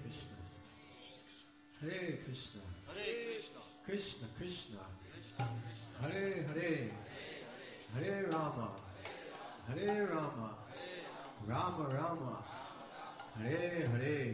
Hare Krishna, Hare Krishna, Krishna Krishna, Krishna Krishna, Hare Hare, Hare Rama, Hare Rama, Rama Rama, Hare Hare.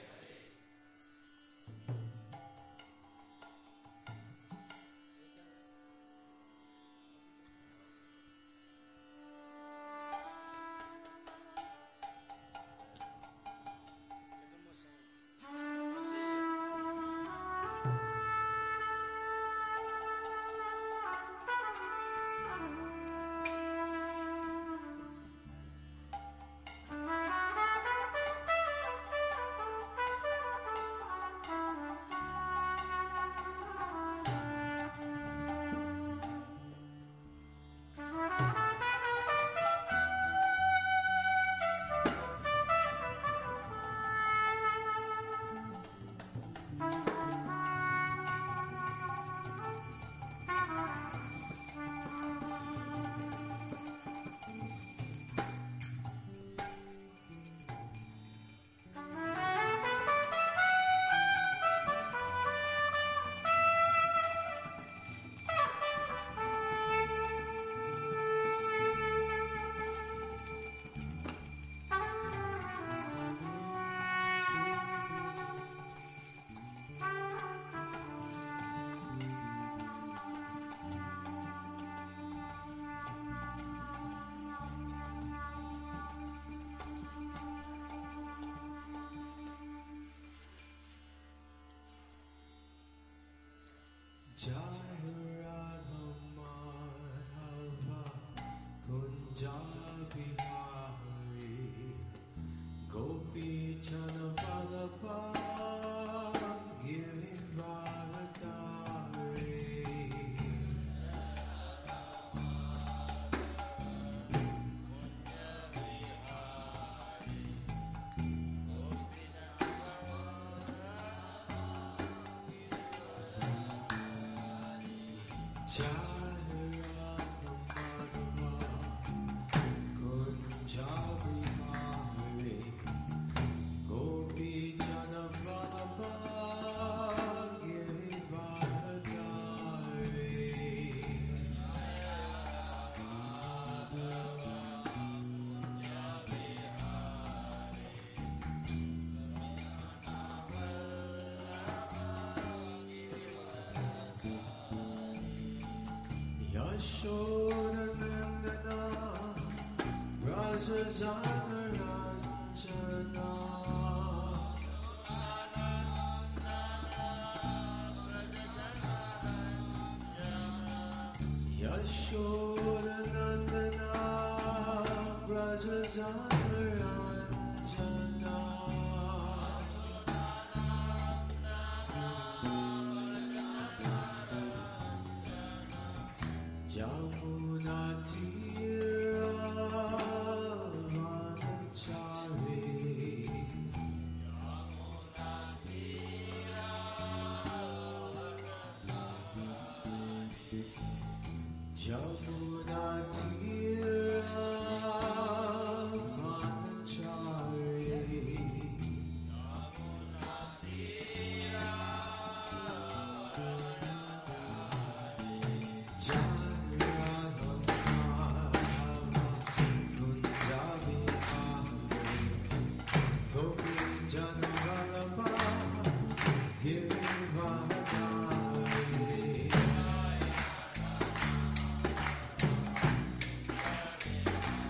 Jai Radha Madhava Kunja Bihari Gopi Chana Vallabha Giridharadhari Yashodanandana Brajazanaranjana Yashodanandana Brajazanaranjana Jamunatira Vanachari Jamunatira Jai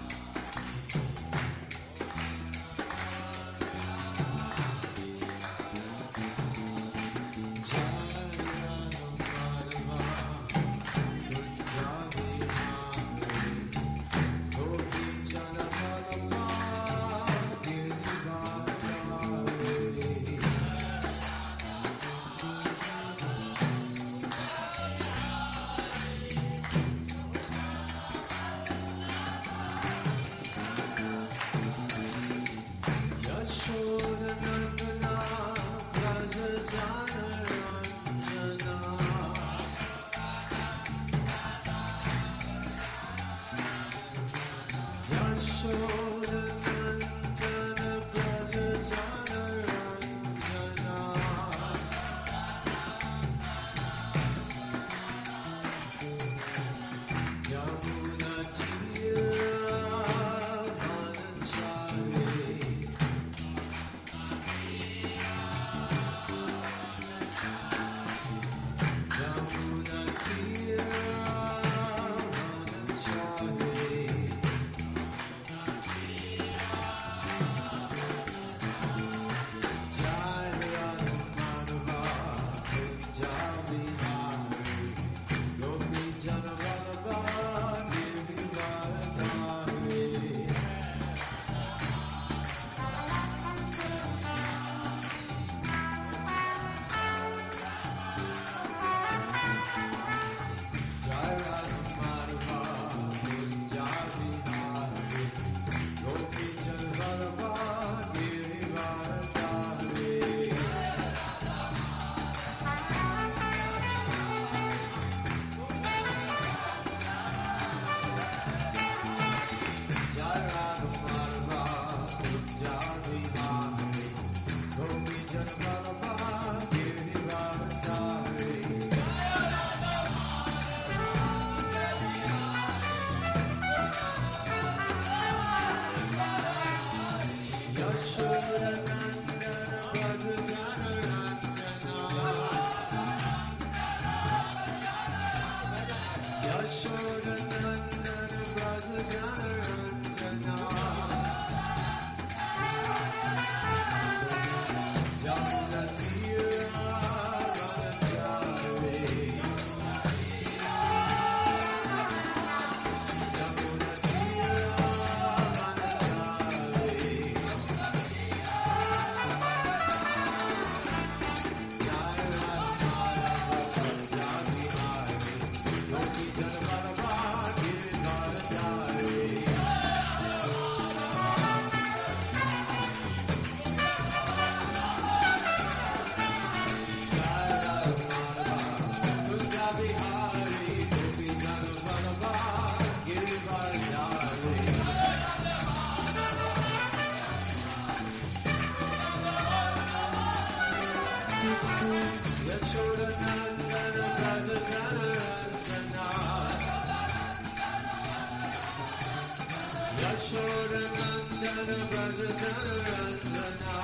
Yashodanandana Brajasanarandana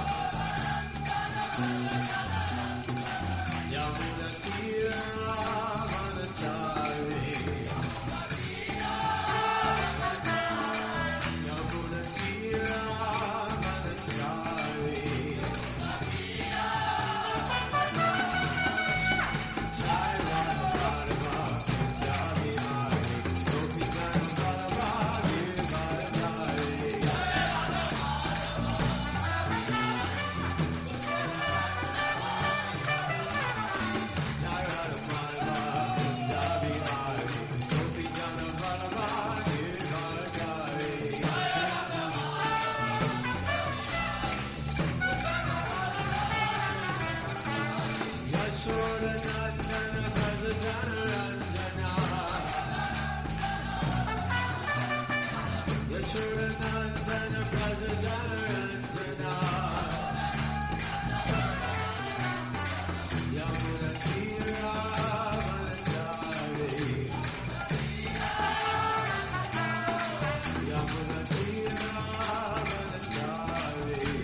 Yamuna Tira Manachari Yamuna Tira Manachari Jai Radha Radha Punjabi Hari Gopi Gana Balava Giri Jai Radha Madhava Punjabi Hari Gopi Gana Balava Giri Yashodanandana Brajasanarandana Yashodanandana Brajasanarandana Yamuna Tira Manachari Yamuna Tira Manachari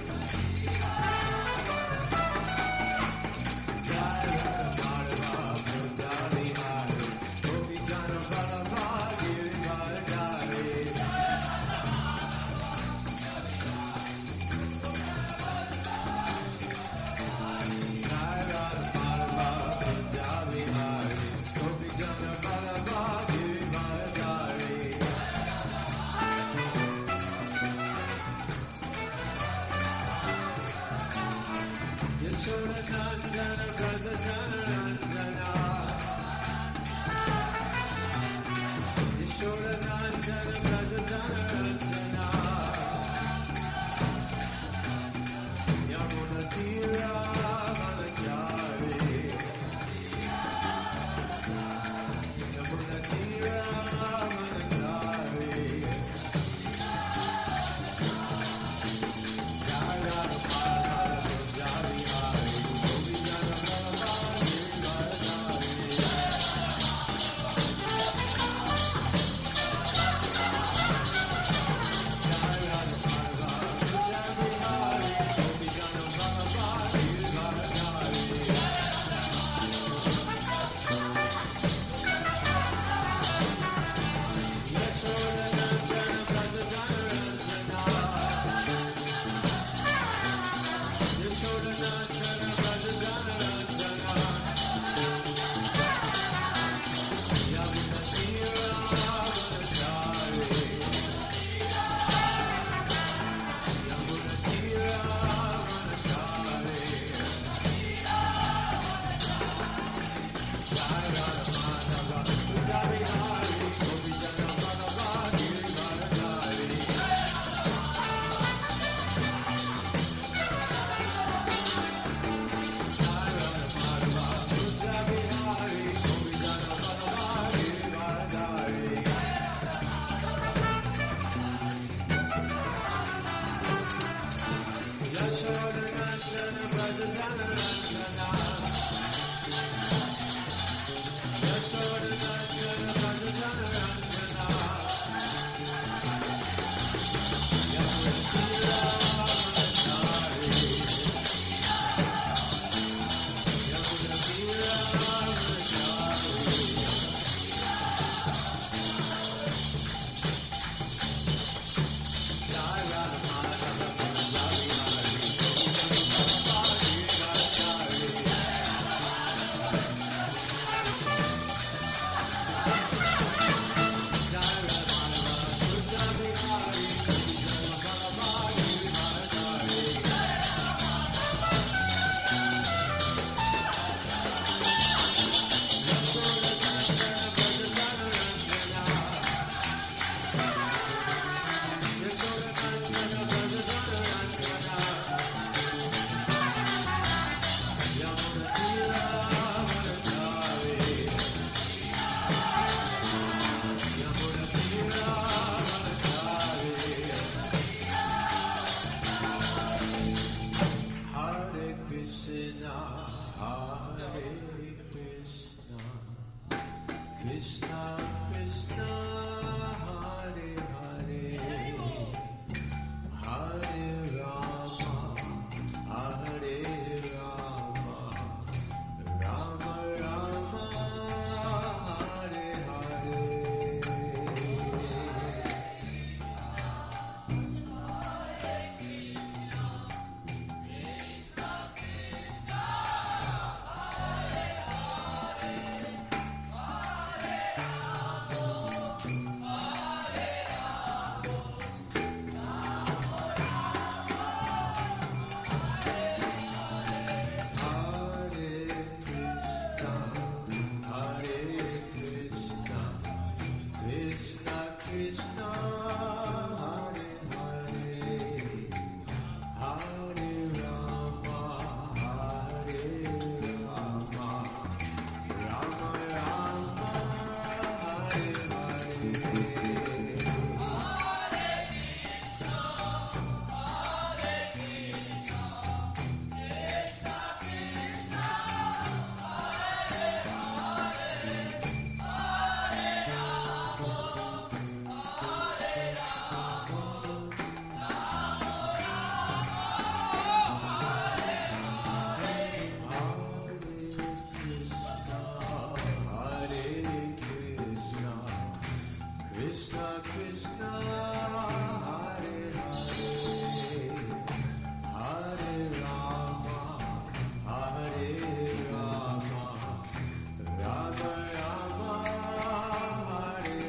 Jai Radha Madhava Punjabi Hari Gopi Gana Balava Giri Varadari Jai Radha Madhava Punjabi Hari Gopi Gana Balava Giri Varadari Yashodanandana Brajasanarandana Krishna, Hare Rama, Hare Rama, Rama Rama, Hare Krishna Krishna, Hare Hare Rama, Hare Rama, Rama Rama, Hare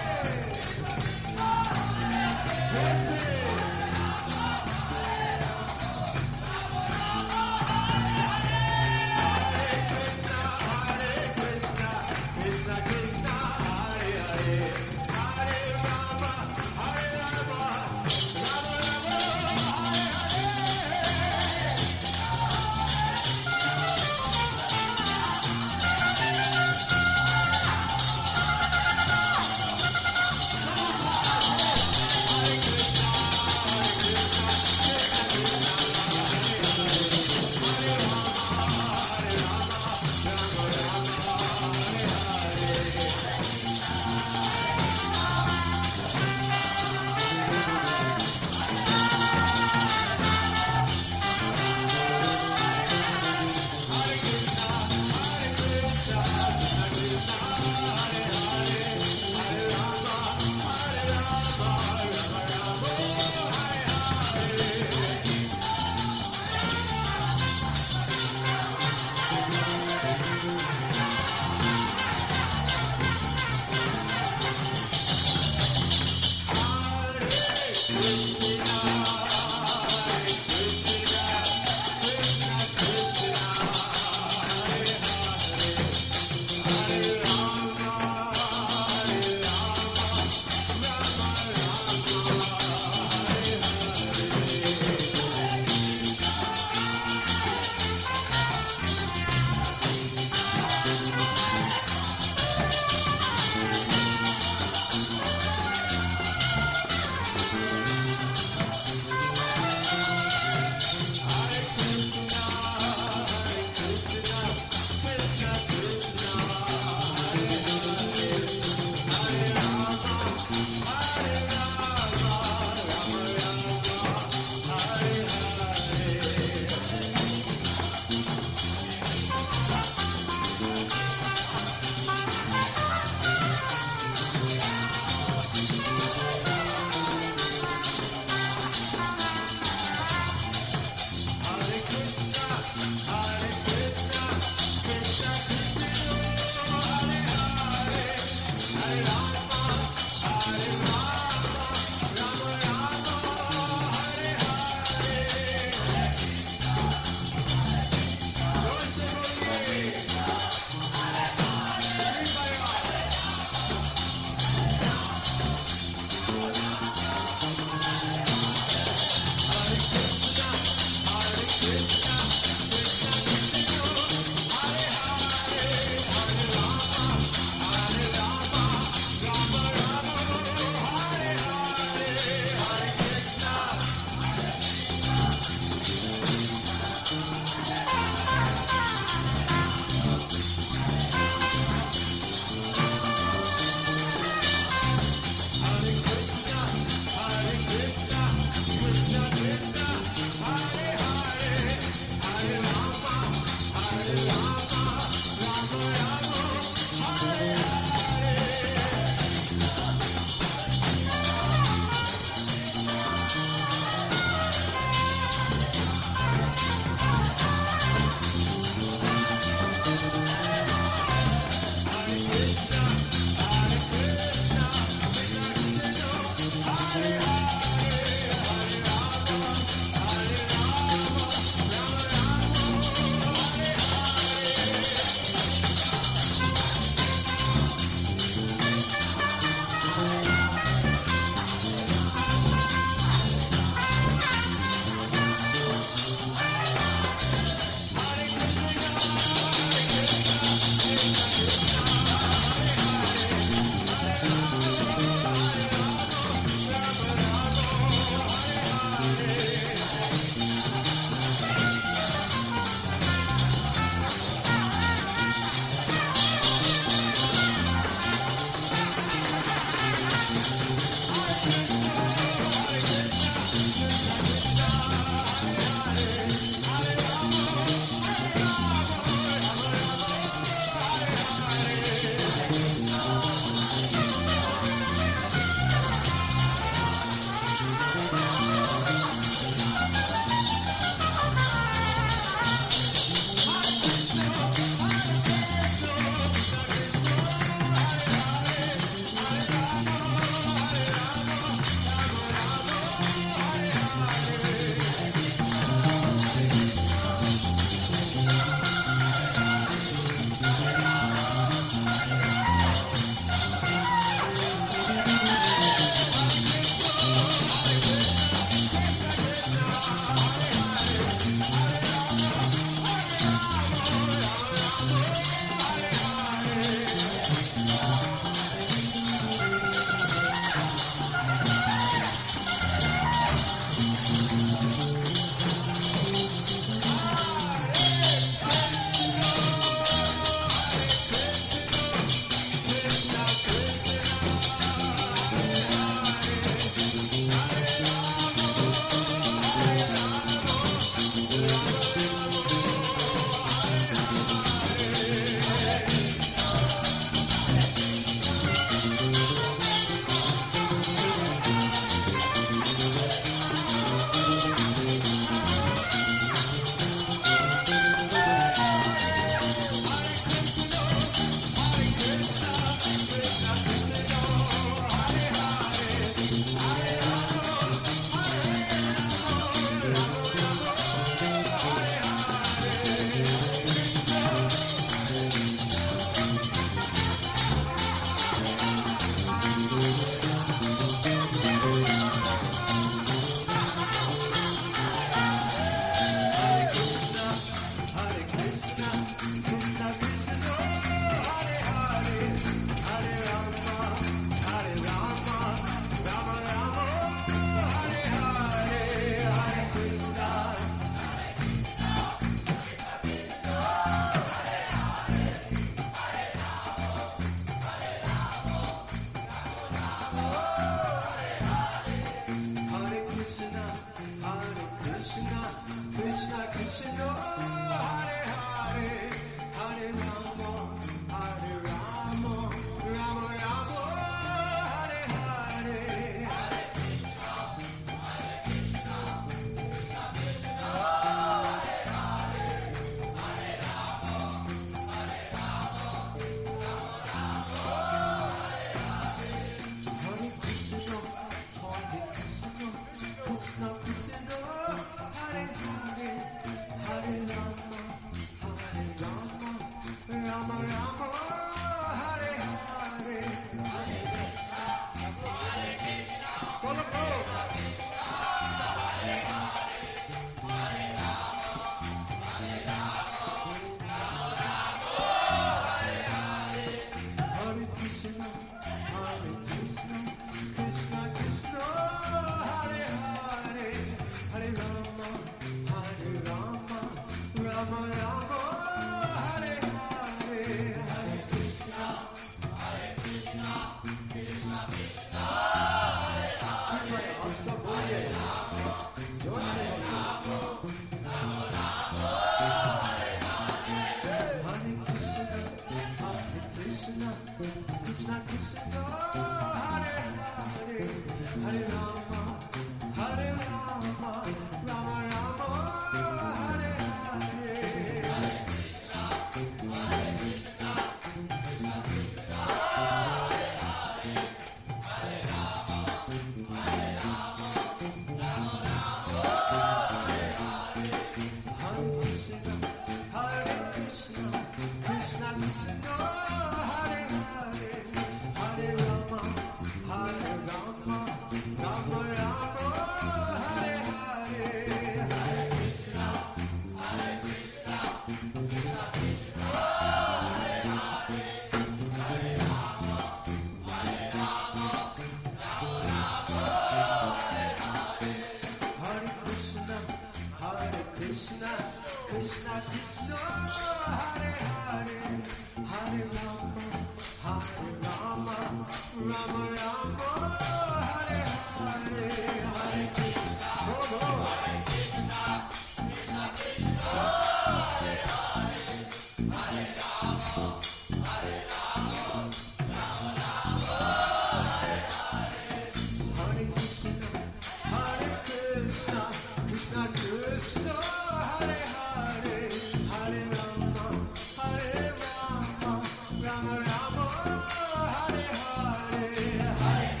Rama Rama, Hare Hare, Hare Krishna, Hare Krishna, Krishna Krishna, Hare Hare, Hare Rama, Hare Rama, Rama Rama, Hare Hare, Hare Krishna, Hare Krishna, Krishna Krishna, Hare Hare, Hare Rama, Rama Rama, Hare Hare, Hare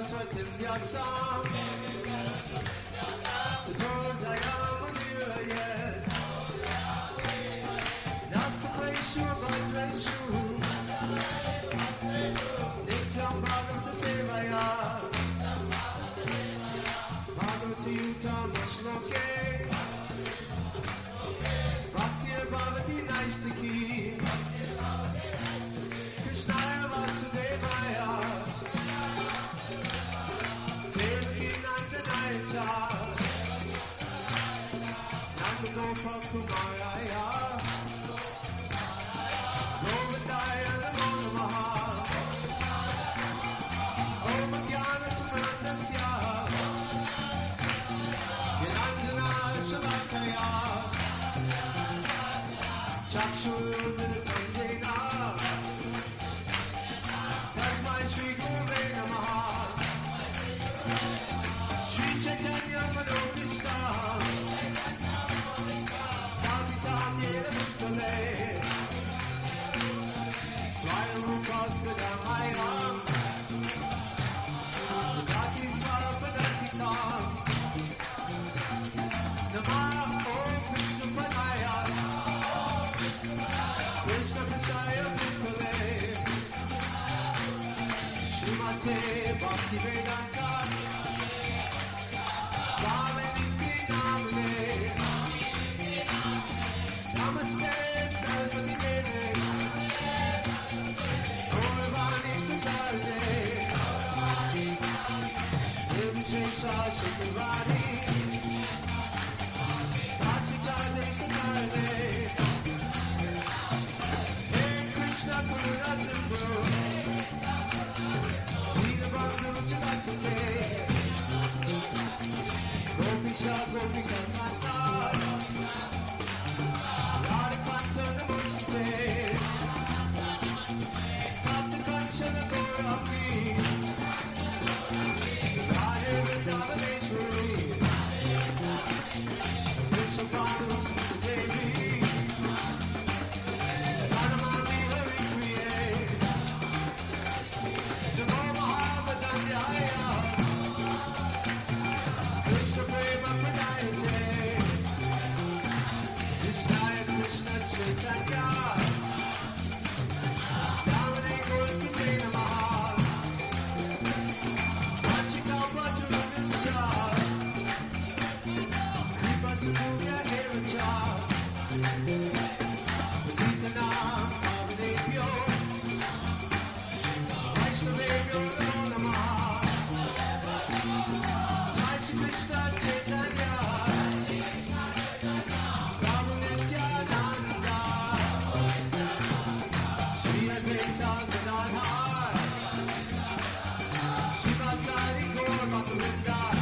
Saraswati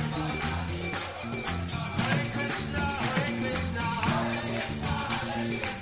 Hare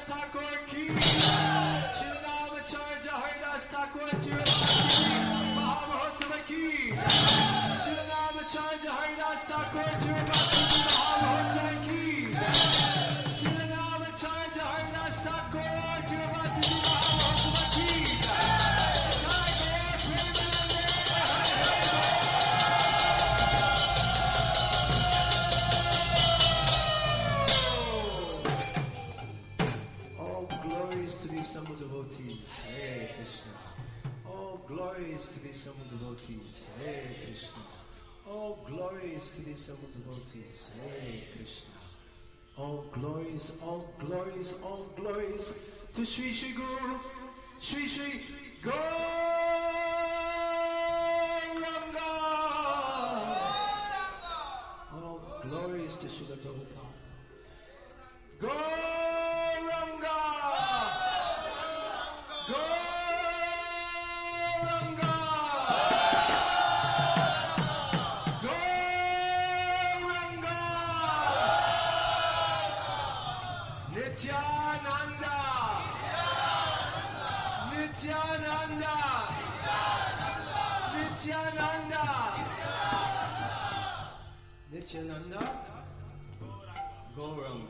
Thakur ki Shri Ramacharya Haridas Thakur Mahamahotsav ki Shri Ramacharya Haridas Thakur Mahamahotsav ki Shri Ramacharya Haridas Thakur Mahamahotsav ki Assembled devotees, Hare Krishna. All glories to the assembled devotees, Hare Krishna. All glories to the assembled devotees, Hare Krishna. All glories, all glories, all glories to Shri Shri Guru, Shri Shri Gauranga. All glories to Srila Prabhupada. Gauranga. Gauranga, Gauranga, Nityananda, Nityananda, Nityananda, Nityananda, Gauranga.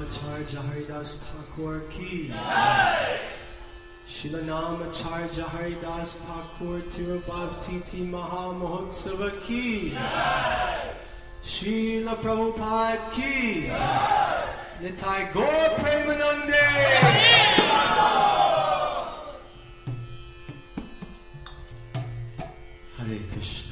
Namacharya Haridas Thakur ki. Srila Namacharya Haridas Thakur Tirubhav Titi Maha Mahotsava ki. Srila Prabhupada ki. Nitai Gaur Premanande. Hare Krishna.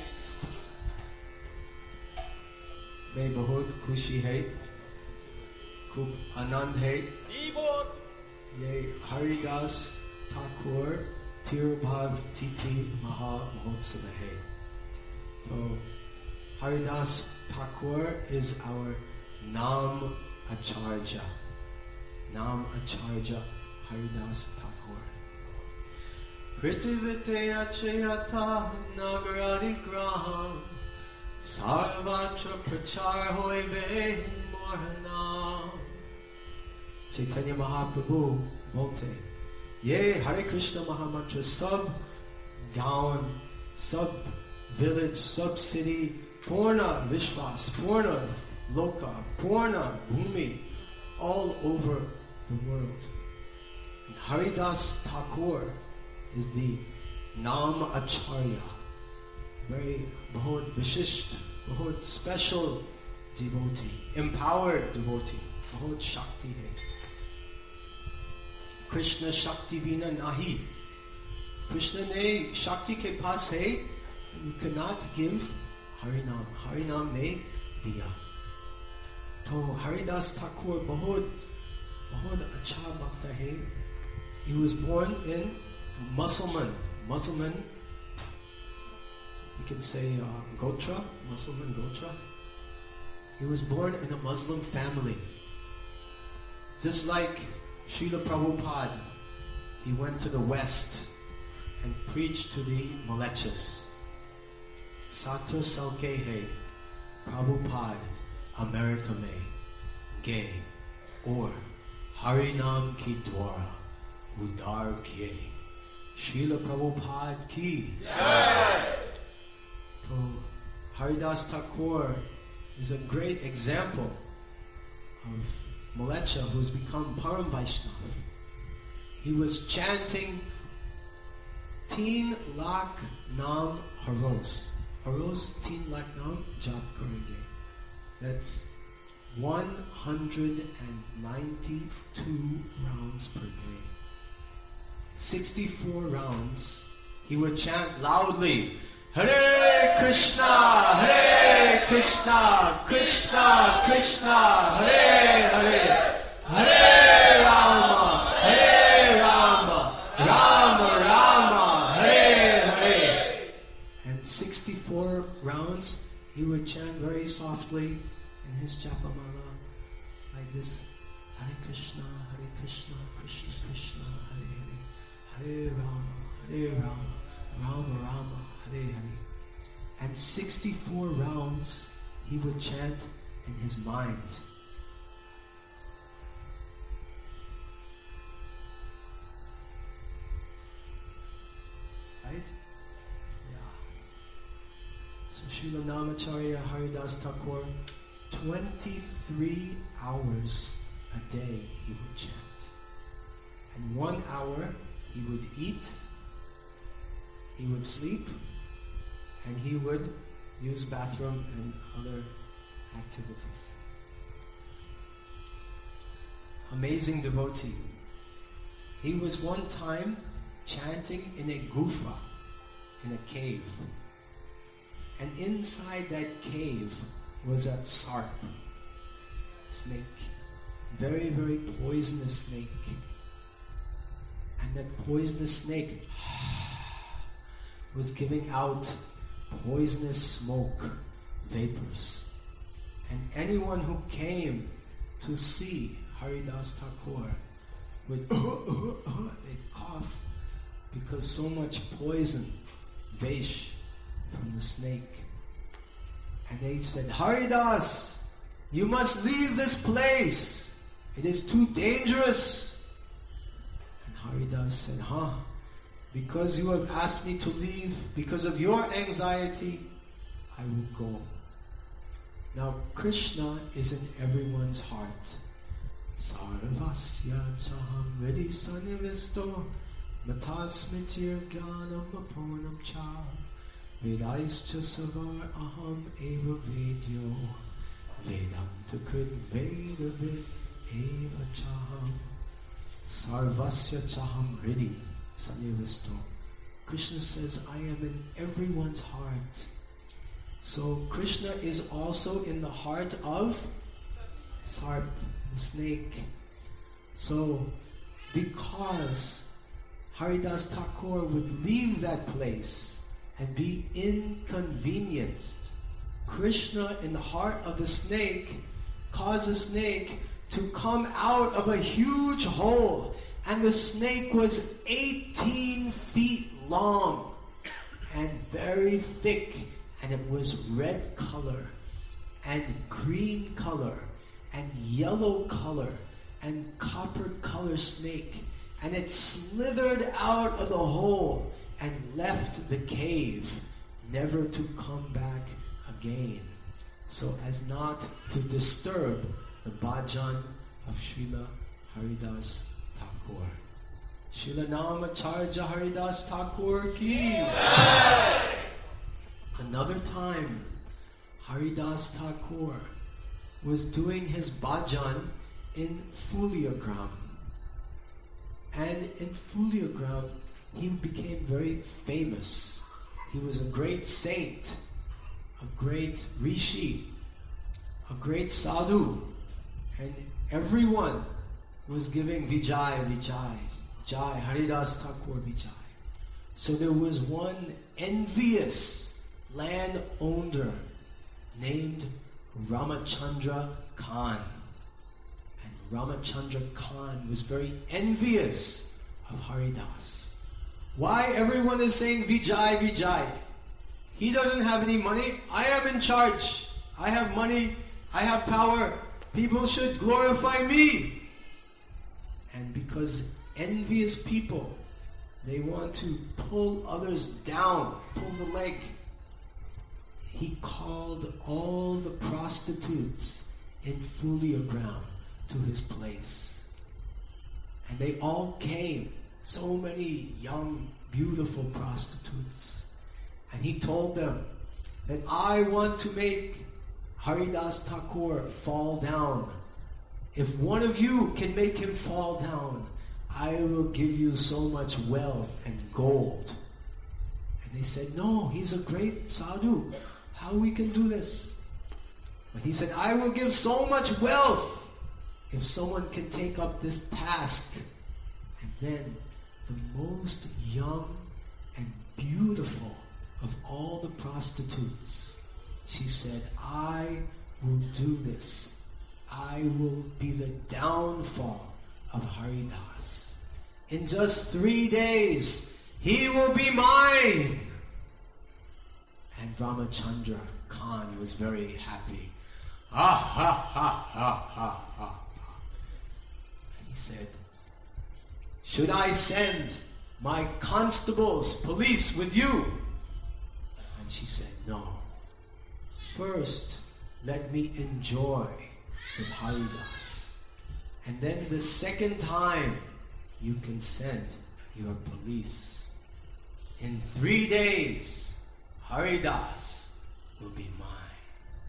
मैं बहुत खुशी है, खूब आनंद है। ये हरिदास ठाकुर तिरुभाव तिथि महा महोत्सव है। तो Haridas Thakur is our Nam Acharya. Nam Acharya Haridas Thakur. Prithivite Achayata Nagaradi Graham Sarvatra Prachar Hoibe Morhanam. Chaitanya Mahaprabhu bolte, ye Hare Krishna Mahamantra sub gaon, sub village, sub city, Purna Vishwas, Purna Loka, Purna Bhumi, all over the world. And Haridas Thakur is the Nam Acharya, very bahut vishisht, bahut special devotee, empowered devotee, bahut shakti hai. Krishna Shakti Vina Nahi. Krishna ne Shakti ke paas hai, you cannot give Harinam. Harinam ne diya. To Haridas Thakur bahut acha bhakta hai. He was born in Muslim, you can say Gotra, Muslim Gotra. He was born in a Muslim family. Just like Srila Prabhupada, he went to the West and preached to the Malechas. Satra Salke hai, Prabhupada, America mein, gay, or Harinam ki dwara, udar kiye. Srila Prabhupada ki. So Haridas Thakur is a great example of Malecha who's become Param Vaishnav. He was chanting Teen Lakh Nam Haros. Haros Teen Lakh Nam Jap Karenge. That's 192 rounds per day. 64 rounds he would chant loudly, Hare Krishna, Hare Krishna, Krishna Krishna, Hare Hare, Hare Rama, Rama Rama, Hare Hare. And 64 rounds he would chant very softly in his japamala like this, Hare Krishna, Krishna Krishna, Hare Hare, Hare Rama, Rama Hare Hare. And 64 rounds he would chant in his mind. Right? Yeah. So Srila Namacharya Haridas Thakur, 23 hours a day he would chant. And 1 hour he would eat, he would sleep, and he would use bathroom and other activities. Amazing devotee. He was one time chanting in a gufa, in a cave. And inside that cave was a sarp, a snake. Very, very poisonous snake. And that poisonous snake was giving out poisonous smoke, vapors. And anyone who came to see Haridas Thakur would they'd cough because so much poison, vesh, from the snake. And they said, Haridas, you must leave this place. It is too dangerous. And Haridas said, because you have asked me to leave, because of your anxiety, I will go. Now, Krishna is in everyone's heart. Sarvasya chaham ready sanyavisto matasmitir gyanam aponam cha Vedaischa savar aham eva vedyo Vedanta krit vedavid eva chaham Sarvasya chaham ready sanyavisto. Krishna says, I am in everyone's heart. So Krishna is also in the heart of Sarp, the snake. So because Haridas Thakur would leave that place and be inconvenienced, Krishna in the heart of the snake caused the snake to come out of a huge hole, and the snake was 18 feet long and very thick, and it was red color and green color and yellow color and copper color snake, and it slithered out of the hole and left the cave, never to come back again, so as not to disturb the bhajan of Srila Haridas Thakur. Srila Namacharya Haridas Thakur ki. Another time, Haridas Thakur was doing his bhajan in Fuliagram. And in Fuliagram, he became very famous. He was a great saint, a great rishi, a great sadhu, and everyone was giving Vijay, Vijay, Jai, Haridas Thakur Vijay. So there was one envious landowner named Ramachandra Khan. And Ramachandra Khan was very envious of Haridas. Why everyone is saying Vijay, Vijay? He doesn't have any money. I am in charge. I have money. I have power. People should glorify me. And because envious people, they want to pull others down, pull the leg. He called all the prostitutes in Fuliagram to his place. And they all came, so many young, beautiful prostitutes. And he told them that I want to make Haridas Thakur fall down. If one of you can make him fall down, I will give you so much wealth and gold. And they said, no, he's a great sadhu. How we can do this? But he said, I will give so much wealth if someone can take up this task. And then the most young and beautiful of all the prostitutes, she said, I will do this. I will be the downfall of Haridas. In just 3 days, he will be mine. And Ramachandra Khan was very happy. Ha ha ha ha ha ha. And he said, should I send my constables, police with you? And she said, no. First, let me enjoy with Haridas. And then the second time, you can send your police. In 3 days, Haridas will be mine.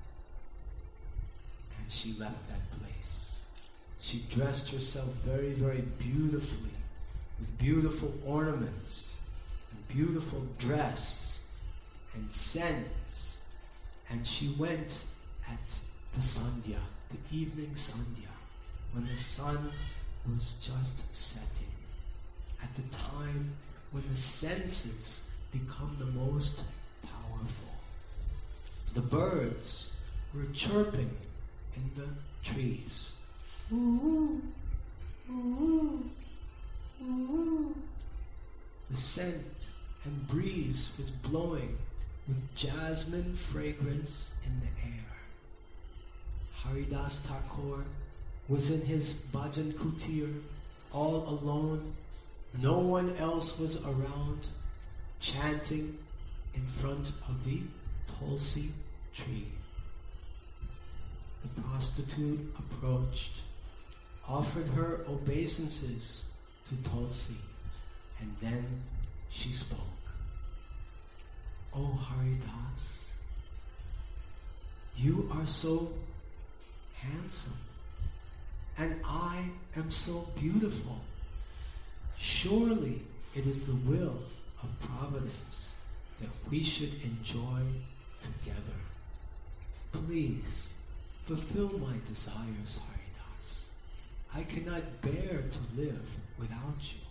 And she left that place. She dressed herself very, very beautifully, with beautiful ornaments, and beautiful dress, and scents. And she went at the Sandhya, the evening Sandhya, when the sun was just setting, at the time when the senses become the most powerful. The birds were chirping in the trees. Ooh, ooh, ooh. The scent and breeze was blowing with jasmine fragrance in the air. Haridas Thakur was in his bhajan kutir, all alone. No one else was around, chanting in front of the tulsi tree. The prostitute approached. offered her obeisances to Tulsi, and then she spoke. Oh Haridas, you are so handsome, and I am so beautiful. Surely it is the will of Providence that we should enjoy together. Please fulfill my desires, Haridas. I cannot bear to live without you.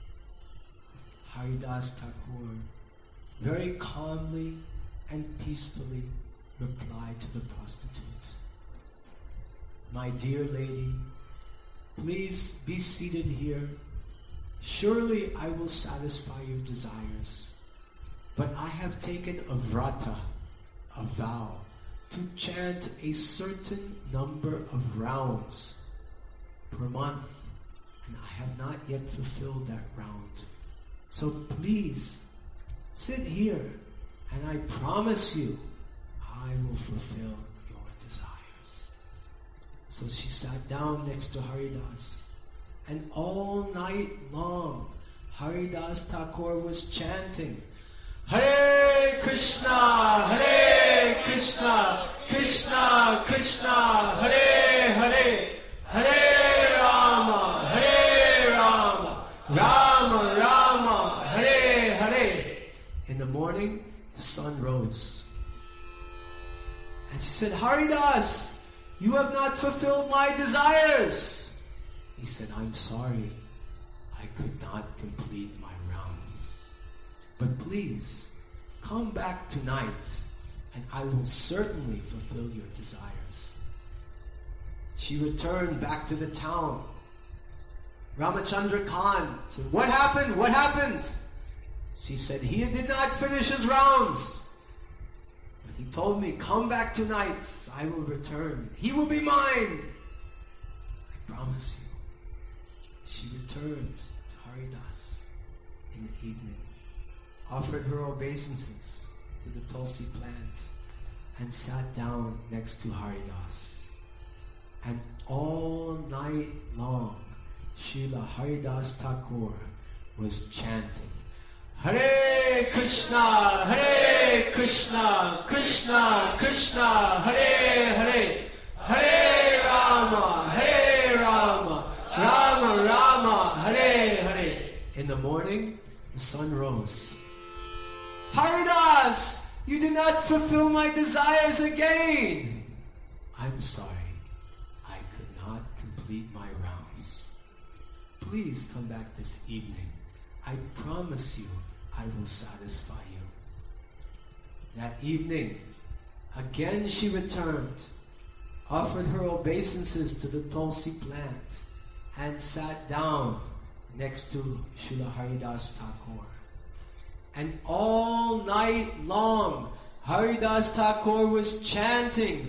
Haridas Thakur very calmly and peacefully replied to the prostitute, My dear lady, please be seated here. Surely I will satisfy your desires. But I have taken a vrata, a vow, to chant a certain number of rounds per month, and I have not yet fulfilled that round. So please, sit here, and I promise you, I will fulfill your desires. So she sat down next to Haridas, and all night long, Haridas Thakur was chanting, Hare Krishna, Hare Krishna, Krishna Krishna, Hare Hare, Hare Rama, Hare Rama, Rama Rama, Hare Hare. In the morning, the sun rose. And she said, Haridas, you have not fulfilled my desires. He said, I'm sorry, I could not complete my rounds. But please, come back tonight, and I will certainly fulfill your desires. She returned back to the town. Ramachandra Khan said, What happened? What happened? She said, he did not finish his rounds. But he told me, come back tonight, I will return. He will be mine. I promise you. She returned to Haridas in the evening, offered her obeisances to the Tulsi plant, and sat down next to Haridas. And all night long, Srila Haridas Thakur was chanting, Hare Krishna, Hare Krishna, Krishna Krishna, Hare Hare, Hare Rama, Hare Rama, Rama Rama, Hare Hare. In the morning, the sun rose. Haridas, you did not fulfill my desires again. I'm sorry, I could not complete my rounds. Please come back this evening. I promise you, I will satisfy you. That evening, again she returned, offered her obeisances to the Tulsi plant, and sat down next to Srila Haridas Thakur. And all night long, Haridas Thakur was chanting,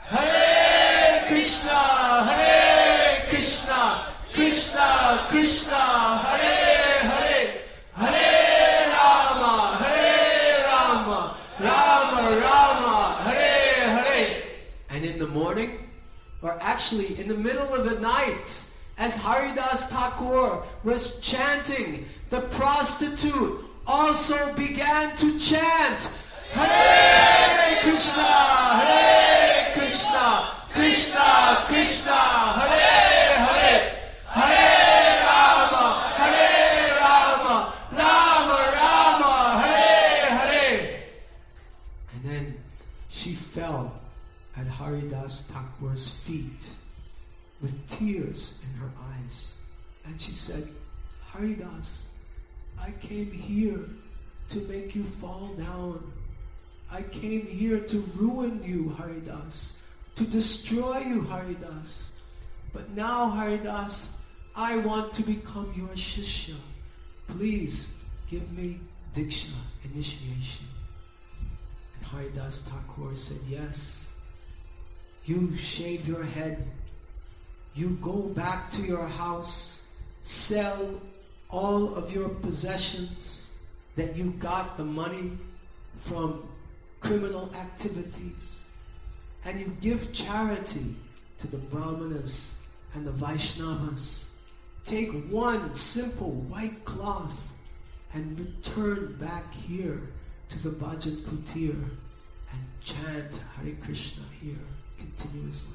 Hare Krishna, Hare Krishna, Krishna Krishna, Hare Hare, Hare Rama, Hare Rama, Rama Rama, Hare Hare. And in the morning, or actually in the middle of the night, as Haridas Thakur was chanting, the prostitute also began to chant, Hare Krishna, Hare Krishna, Krishna Krishna, Hare Hare, Hare Rama, Hare Rama, Rama Rama, Hare Hare. And then she fell at Haridas Thakur's feet with tears in her eyes. And she said, Haridas, I came here to make you fall down. I came here to ruin you, Haridas, to destroy you, Haridas. But now, Haridas, I want to become your Shishya. Please give me Diksha, initiation. And Haridas Thakur said, yes. You shave your head. You go back to your house. Sell all of your possessions that you got the money from criminal activities, and you give charity to the brahmanas and the Vaishnavas take one simple white cloth and return back here to the Bhajan Kutir and chant Hare Krishna here continuously.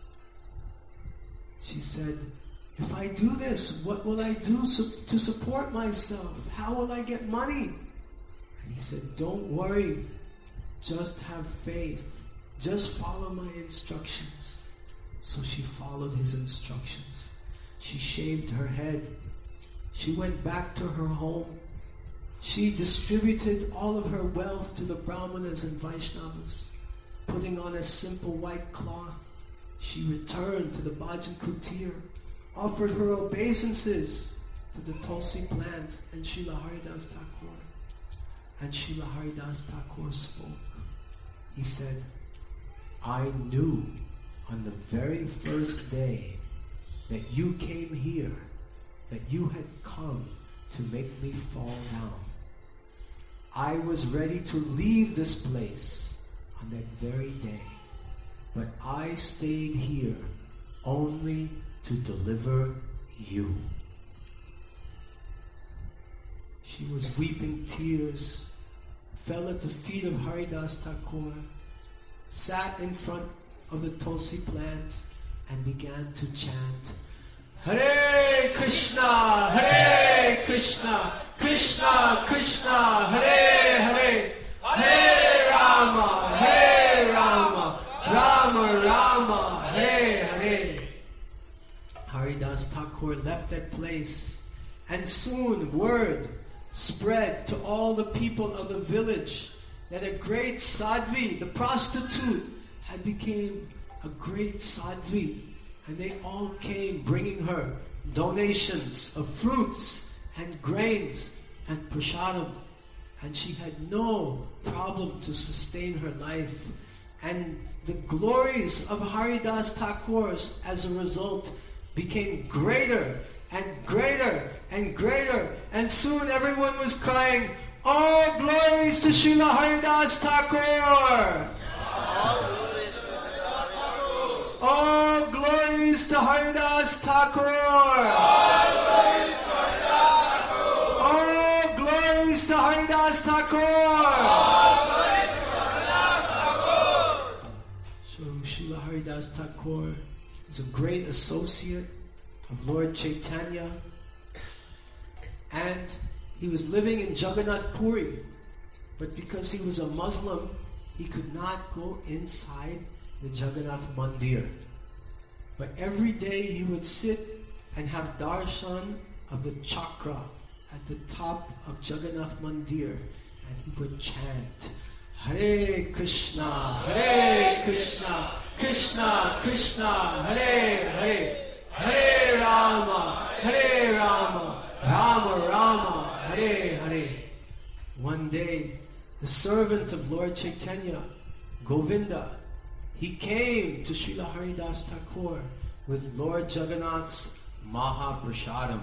She said, if I do this, what will I do to support myself? How will I get money? And he said, don't worry. Just have faith. Just follow my instructions. So she followed his instructions. She shaved her head. She went back to her home. She distributed all of her wealth to the Brahmanas and Vaishnavas, putting on a simple white cloth. She returned to the Bhajan Kutir, offered her obeisances to the Tulsi plant and Srila Haridas Thakur. And Srila Haridas Thakur spoke. He said, I knew on the very first day that you came here, that you had come to make me fall down. I was ready to leave this place on that very day, but I stayed here only to deliver you. She was weeping tears, fell at the feet of Haridas Thakur, sat in front of the Tulsi plant and began to chant, Hare Krishna, Hare Krishna, Krishna Krishna, Hare Hare, Hare Rama, Hare Rama, Rama Rama, Hare Hare. Haridas Thakur left that place, and soon word spread to all the people of the village that a great sadhvi, the prostitute, had become a great sadhvi. And they all came bringing her donations of fruits and grains and prasadam. And she had no problem to sustain her life. And the glories of Haridas Thakur as a result became greater and greater and greater. And soon everyone was crying, all glories to Srila Haridas Thakur! All glories to Haridas Thakur! All glories to Haridas Thakur! So Srila Haridas Thakur is a great associate of Lord Chaitanya, and he was living in Jagannath Puri, but because he was a Muslim, he could not go inside the Jagannath Mandir. But every day he would sit and have darshan of the chakra at the top of Jagannath Mandir, and he would chant, Hare Krishna, Hare Krishna, Krishna Krishna, Hare Hare, Hare Rama, Hare Rama, Rama Rama, Hare Hare. One day, the servant of Lord Chaitanya, Govinda, he came to Srila Haridas Thakur with Lord Jagannath's Mahaprasadam.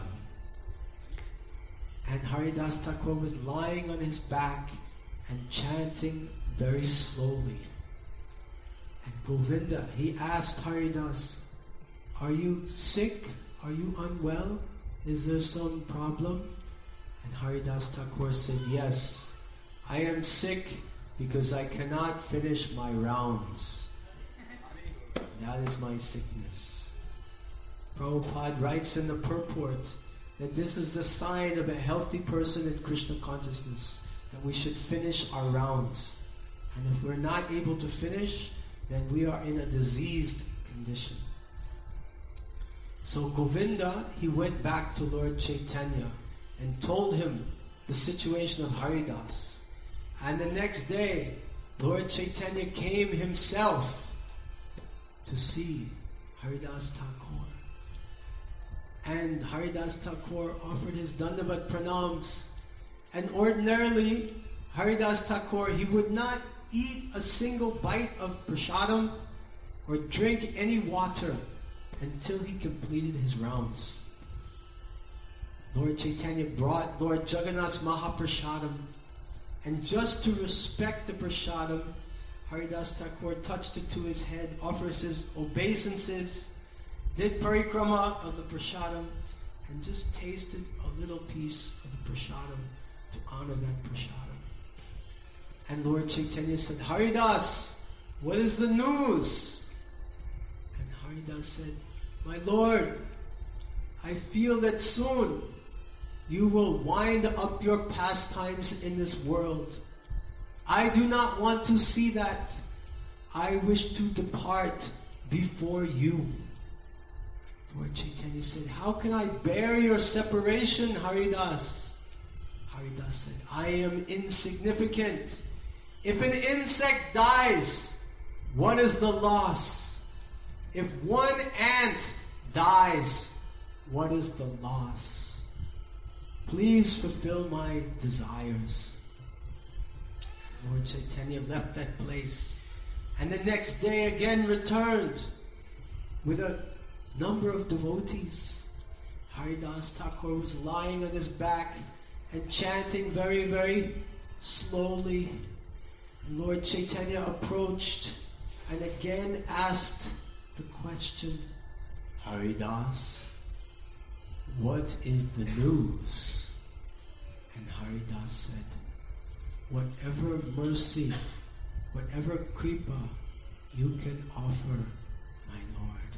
And Haridas Thakur was lying on his back and chanting very slowly. And Govinda, he asked Haridas, are you sick? Are you unwell? Is there some problem? And Haridas Thakur said, yes, I am sick because I cannot finish my rounds. That is my sickness. Prabhupada writes in the purport that this is the sign of a healthy person in Krishna consciousness, that we should finish our rounds. And if we're not able to finish, then we are in a diseased condition. So Govinda, he went back to Lord Chaitanya and told him the situation of Haridas. And the next day, Lord Chaitanya came himself to see Haridas Thakur. And Haridas Thakur offered his Dandavat Pranams. And ordinarily, Haridas Thakur, he would not eat a single bite of prasadam or drink any water until he completed his rounds. Lord Chaitanya brought Lord Jagannath's Mahaprasadam, and just to respect the prasadam, Haridas Thakur touched it to his head, offers his obeisances, did parikrama of the prasadam and just tasted a little piece of the prasadam to honor that prasadam. And Lord Chaitanya said, Haridas, what is the news? And Haridas said, my Lord, I feel that soon you will wind up your pastimes in this world. I do not want to see that. I wish to depart before you. Lord Chaitanya said, how can I bear your separation, Haridas? Haridas said, I am insignificant. If an insect dies, what is the loss? If one ant dies, what is the loss? Please fulfill my desires. Lord Chaitanya left that place, and the next day again returned with a number of devotees. Haridas Thakur was lying on his back and chanting very, very slowly. And Lord Chaitanya approached and again asked the question, Haridas, what is the news? And Haridas said, whatever mercy, whatever kripa you can offer, my Lord.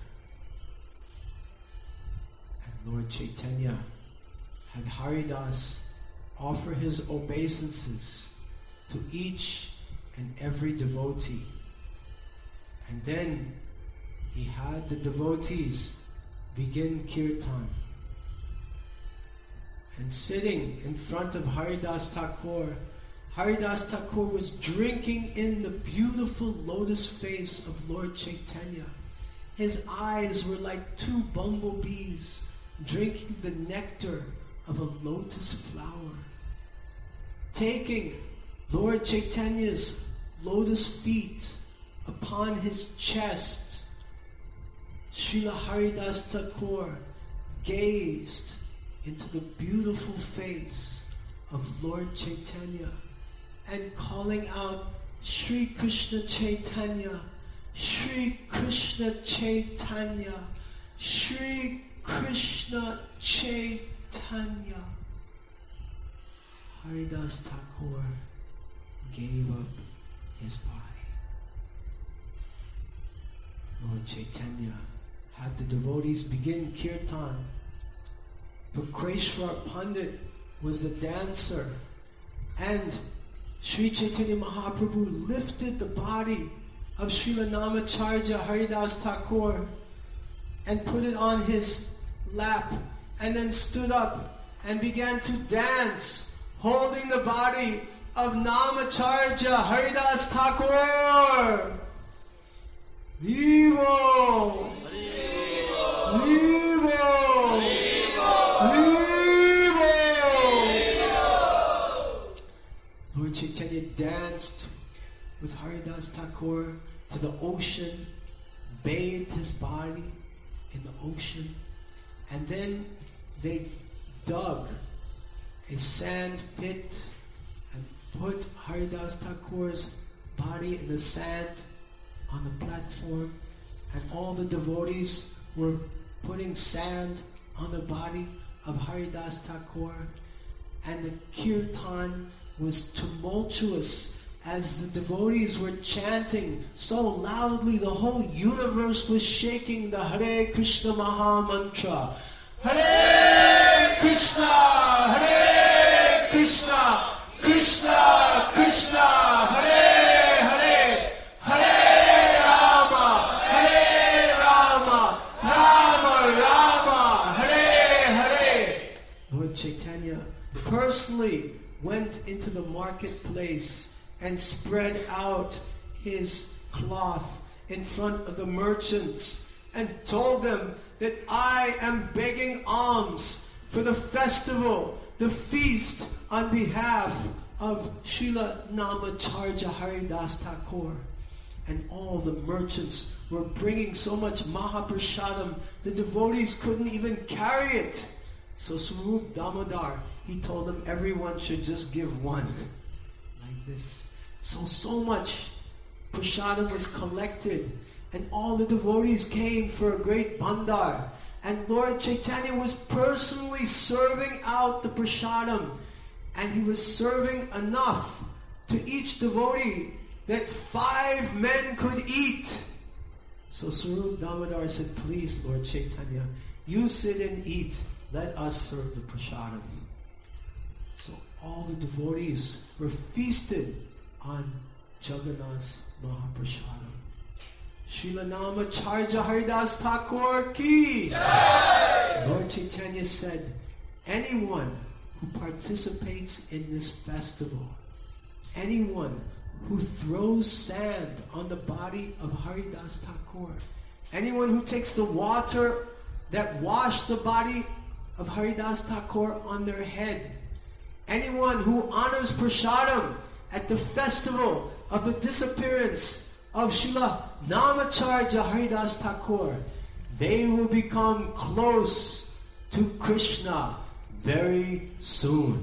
And Lord Chaitanya had Haridas offer his obeisances to each and every devotee. And then he had the devotees begin kirtan. And sitting in front of Haridas Thakur, Haridas Thakur was drinking in the beautiful lotus face of Lord Chaitanya. His eyes were like two bumblebees drinking the nectar of a lotus flower. Taking Lord Chaitanya's lotus feet upon his chest, Srila Haridas Thakur gazed into the beautiful face of Lord Chaitanya and calling out, Shri Krishna Chaitanya, Shri Krishna Chaitanya, Shri Krishna Chaitanya. Haridas Thakur gave up his body. Lord Chaitanya had the devotees begin kirtan. Vakreshwar Pandit was the dancer, and Sri Chaitanya Mahaprabhu lifted the body of Srila Namacharya Haridas Thakur and put it on his lap, and then stood up and began to dance, holding the body of Namacharya Haridas Thakur. Vivo! Vivo! Vivo! Lord Chaitanya danced with Haridas Thakur to the ocean, bathed his body in the ocean, and then they dug a sand pit and put Haridas Thakur's body in the sand on the platform, and all the devotees were putting sand on the body of Haridas Thakur, and the kirtan was tumultuous as the devotees were chanting so loudly the whole universe was shaking the Hare Krishna Maha Mantra. Hare Krishna, Hare Krishna, Krishna Krishna, Hare Hare, Hare Rama, Hare Rama, Rama Rama, Hare Hare. Lord Chaitanya personally went into the marketplace and spread out his cloth in front of the merchants and told them that I am begging alms for the festival, the feast on behalf of Srila Namacharya Haridas Thakur. And all the merchants were bringing so much Mahaprasadam, the devotees couldn't even carry it. So Swarup Damodar, he told them everyone should just give one. Like this. So much prasadam was collected. and all the devotees came for a great bandar. And Lord Chaitanya was personally serving out the prasadam, and he was serving enough to each devotee that 5 men could eat. So Swarup Damodar said, please, Lord Chaitanya, you sit and eat. Let us serve the prasadam. So all the devotees were feasted on Jagannath's Mahaprasadam. Srila Namacharya Haridas Thakur ki! Lord Chaitanya said, anyone who participates in this festival, anyone who throws sand on the body of Haridas Thakur, anyone who takes the water that washed the body of Haridas Thakur on their head, anyone who honors prasadam at the festival of the disappearance of Srila Namacharya Haridas Thakur, they will become close to Krishna very soon.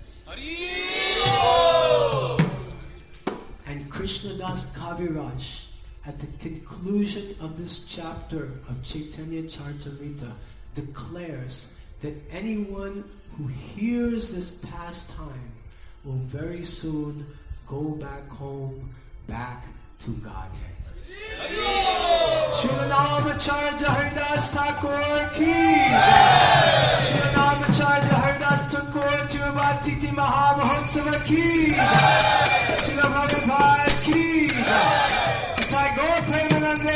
And Krishnadas Kaviraj, at the conclusion of this chapter of Chaitanya Charitamrita, declares that anyone who hears this pastime will very soon go back home, back to Godhead. Srila Namacharya Haridas Thakur ki! Srila Namacharya Haridas Thakur Tirubhatiti Mahamahotsava ki! Srila Prabhupada ki! Jai Gaur Premanande!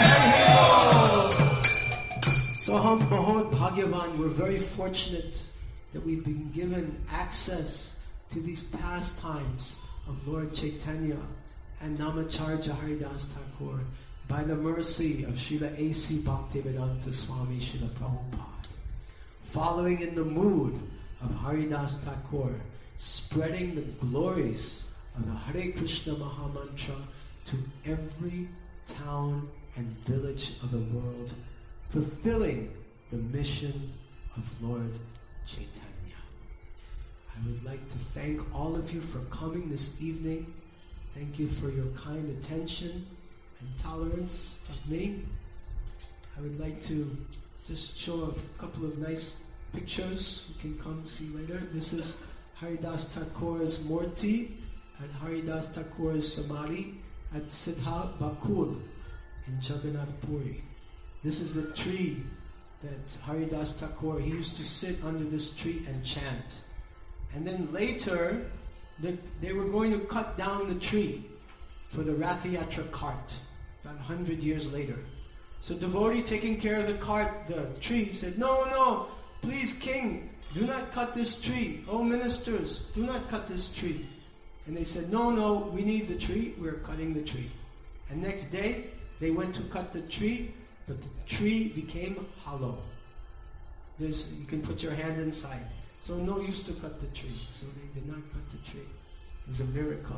So hum bahut bhagyavan, we're very fortunate that we've been given access to these pastimes of Lord Chaitanya and Namacharya Haridas Thakur by the mercy of Srila A.C. Bhaktivedanta Swami Srila Prabhupada. Following in the mood of Haridas Thakur, spreading the glories of the Hare Krishna Mahamantra to every town and village of the world, fulfilling the mission of Lord Chaitanya. I would like to thank all of you for coming this evening. Thank you for your kind attention and tolerance of me. I would like to just show a couple of nice pictures you can come see later. This is Haridas Thakur's Murti at Haridas Thakur's Samadhi at Siddha Bakul in Jagannath Puri. This is the tree that Haridas Thakur, he used to sit under this tree and chant. And then later, they were going to cut down the tree for the Rath Yatra cart, about 100 years later. So devotee taking care of the tree, said, no, please king, do not cut this tree. Oh ministers, do not cut this tree. And they said, no, we need the tree, we're cutting the tree. And next day, they went to cut the tree, but the tree became hollow. You can put your hand inside. So no use to cut the tree. So they did not cut the tree. It was a miracle.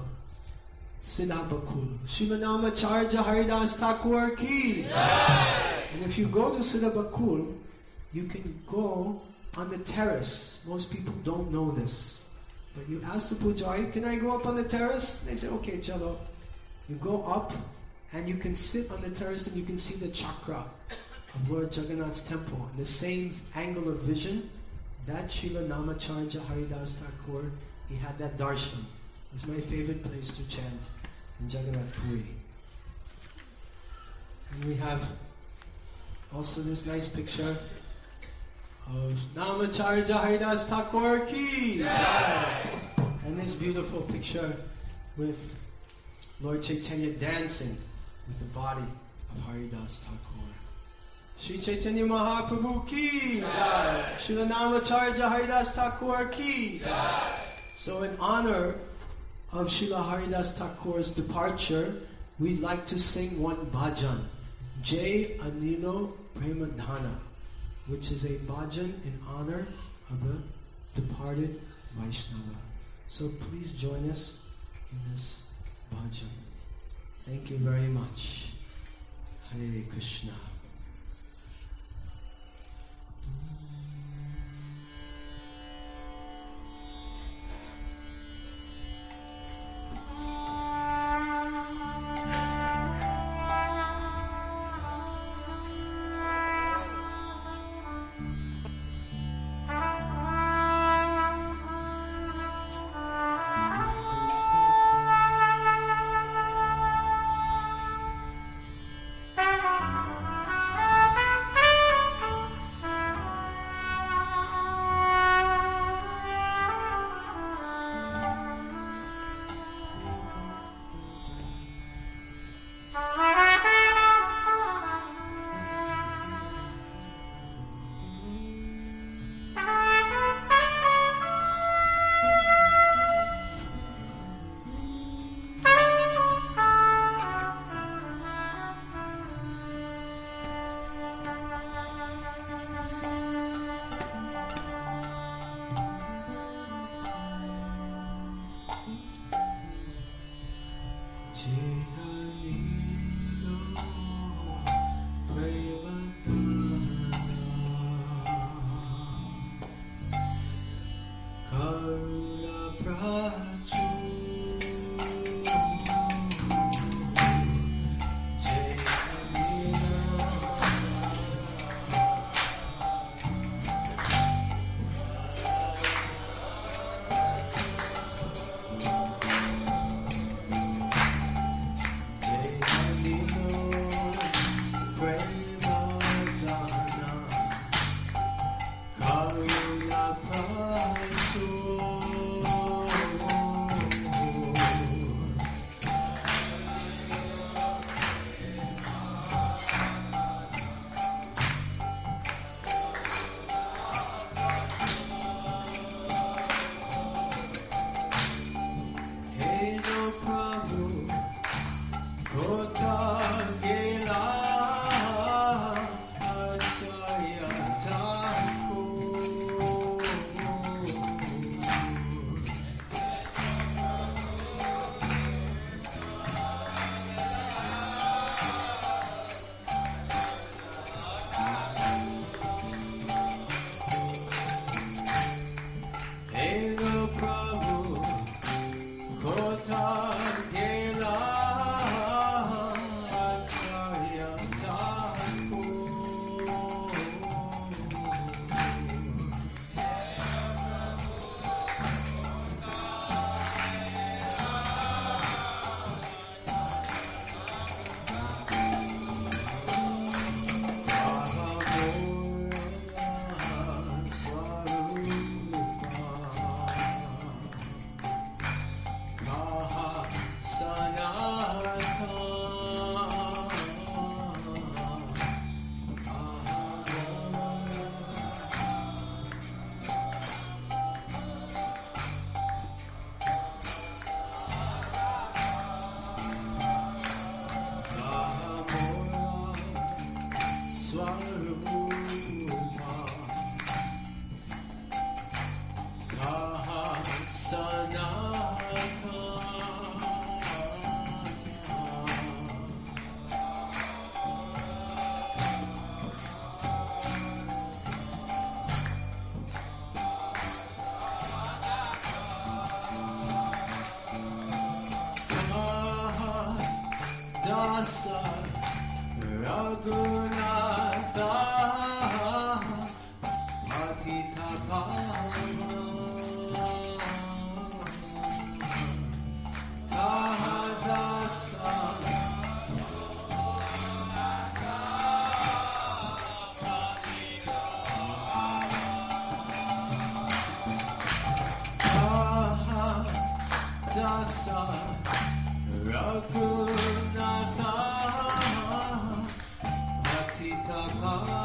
Siddha Bakul. Srila Namacharya Haridas Thakur ki! And if you go to Siddha Bakul, you can go on the terrace. Most people don't know this. But you ask the Pujari, can I go up on the terrace? They say, okay, chalo. You go up and you can sit on the terrace and you can see the chakra of Lord Jagannath's temple. In the same angle of vision, that Srila Namacharya Haridas Thakur, he had that darshan. It's my favorite place to chant in Jagannath Puri. And we have also this nice picture of Namacharya Haridas Thakur ki! And this beautiful picture with Lord Chaitanya dancing with the body of Haridas Thakur. Sri Chaitanya Mahaprabhu ki! Srila Namacharya Haridas Thakur ki! So in honor of Srila Haridas Thakur's departure, we'd like to sing one bhajan, Jai Anilo Premadhana, which is a bhajan in honor of the departed Vaishnava. So please join us in this bhajan. Thank you very much. Hare Krishna. Dasa Raghunatha Patita Pava Kahadasa Kahadasa Raghunatha Patita Pava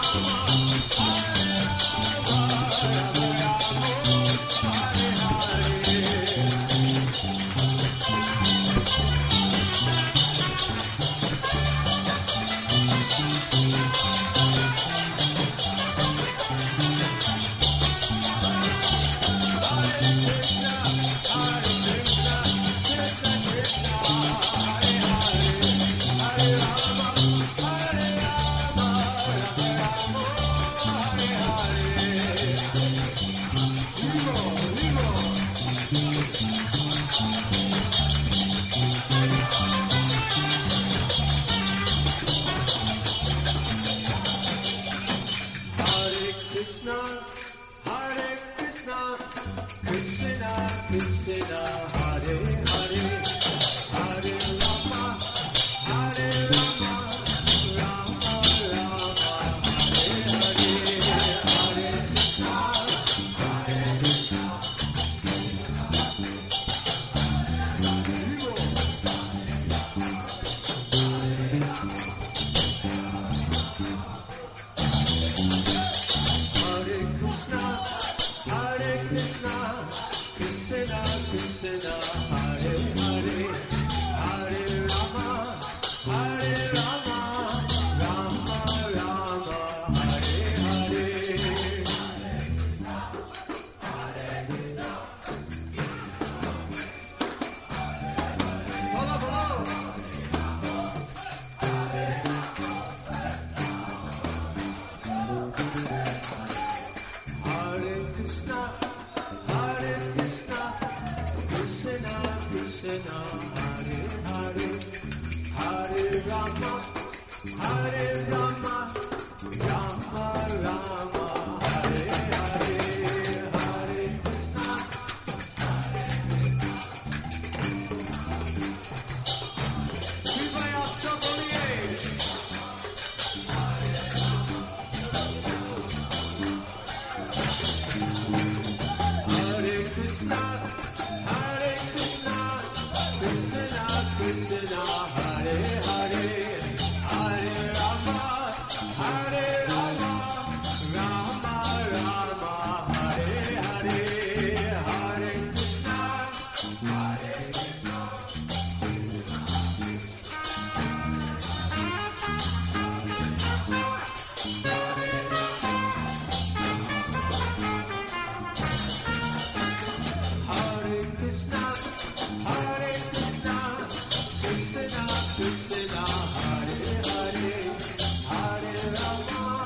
Krishna, Hare Hare, Hare Rama,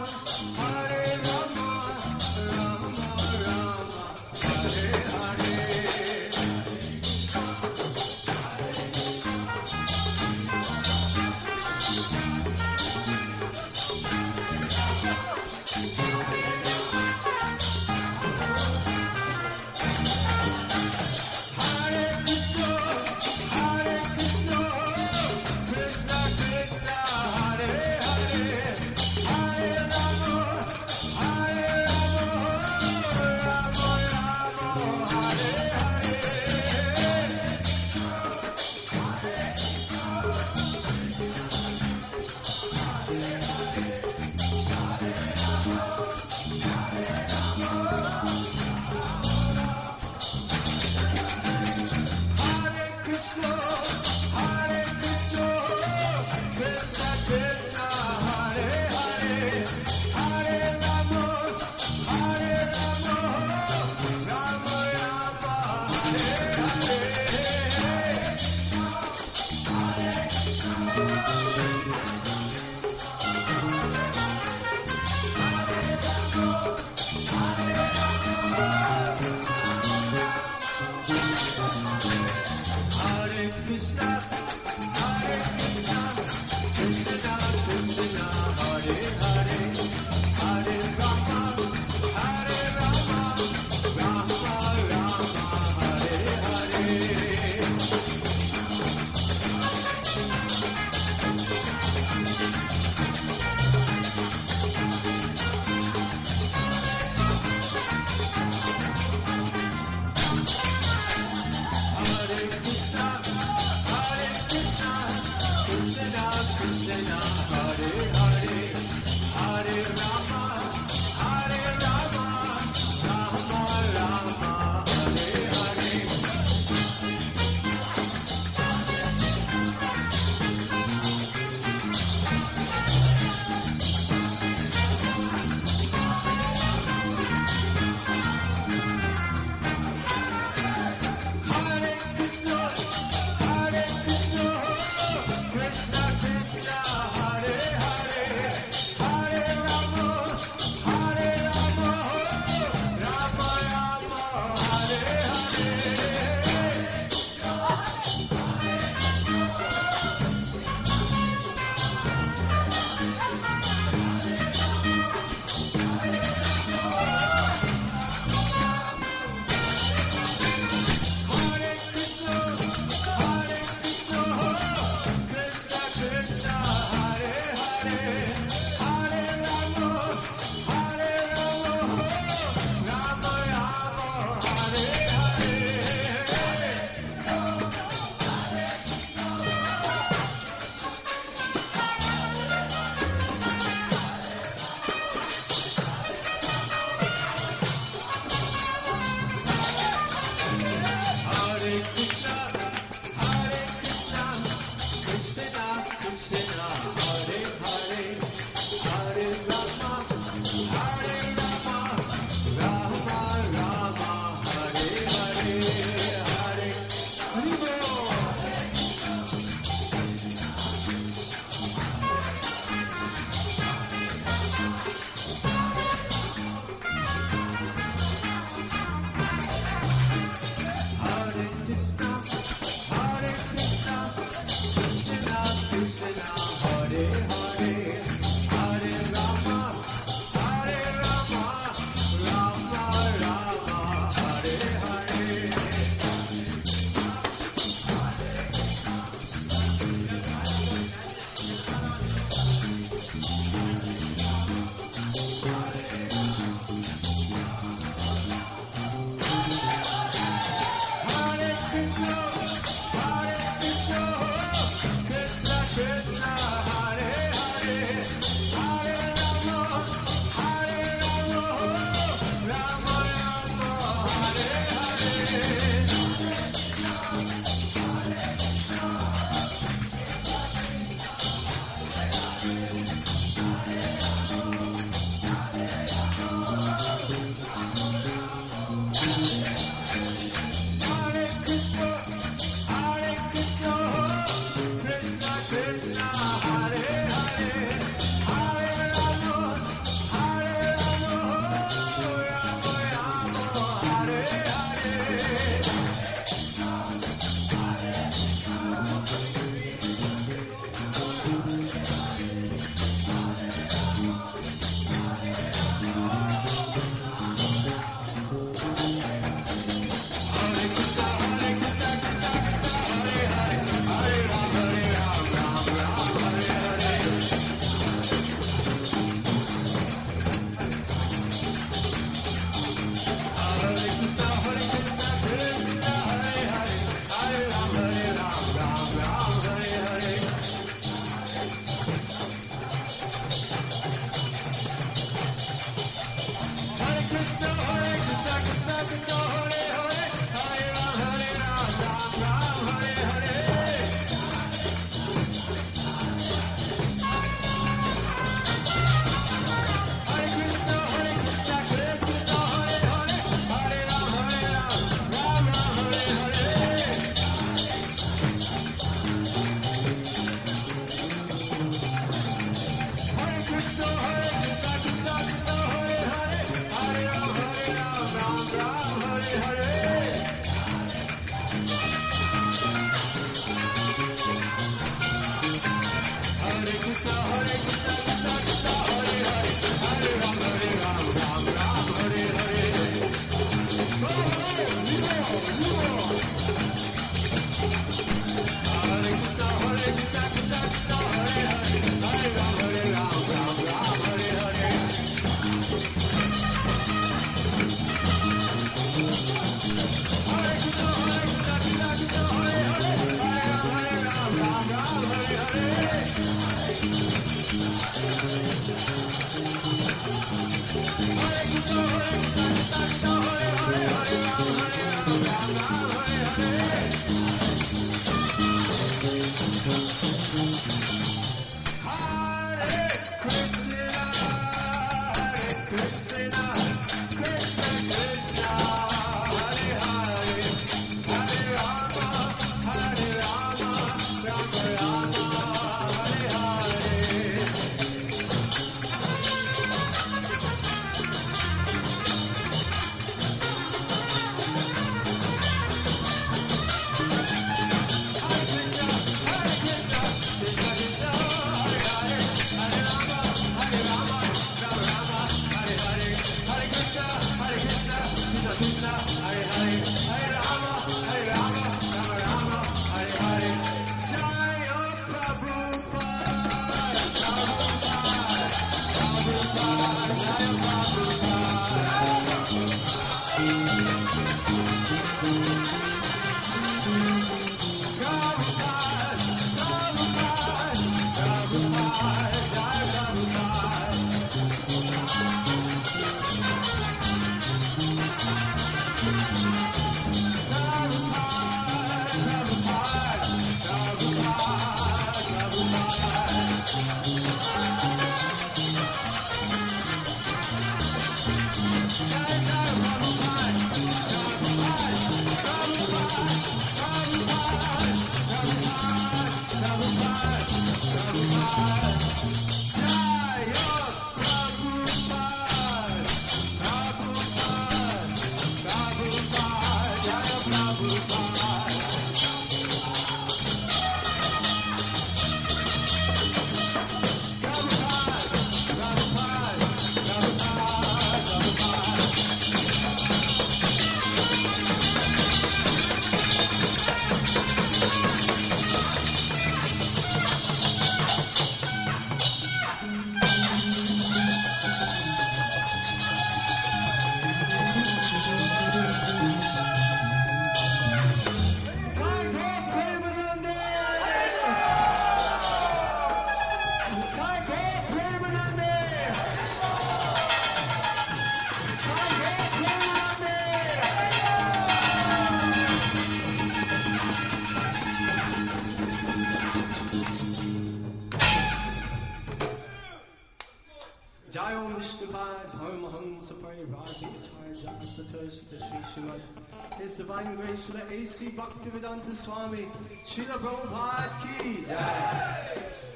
Jai Om Vishnupad Paramahamsa Parivajikacharya Asatosita Shri Srimad His Divine Grace Srila A.C. Bhaktivedanta Swami Srila Prabhupada Ki Jai.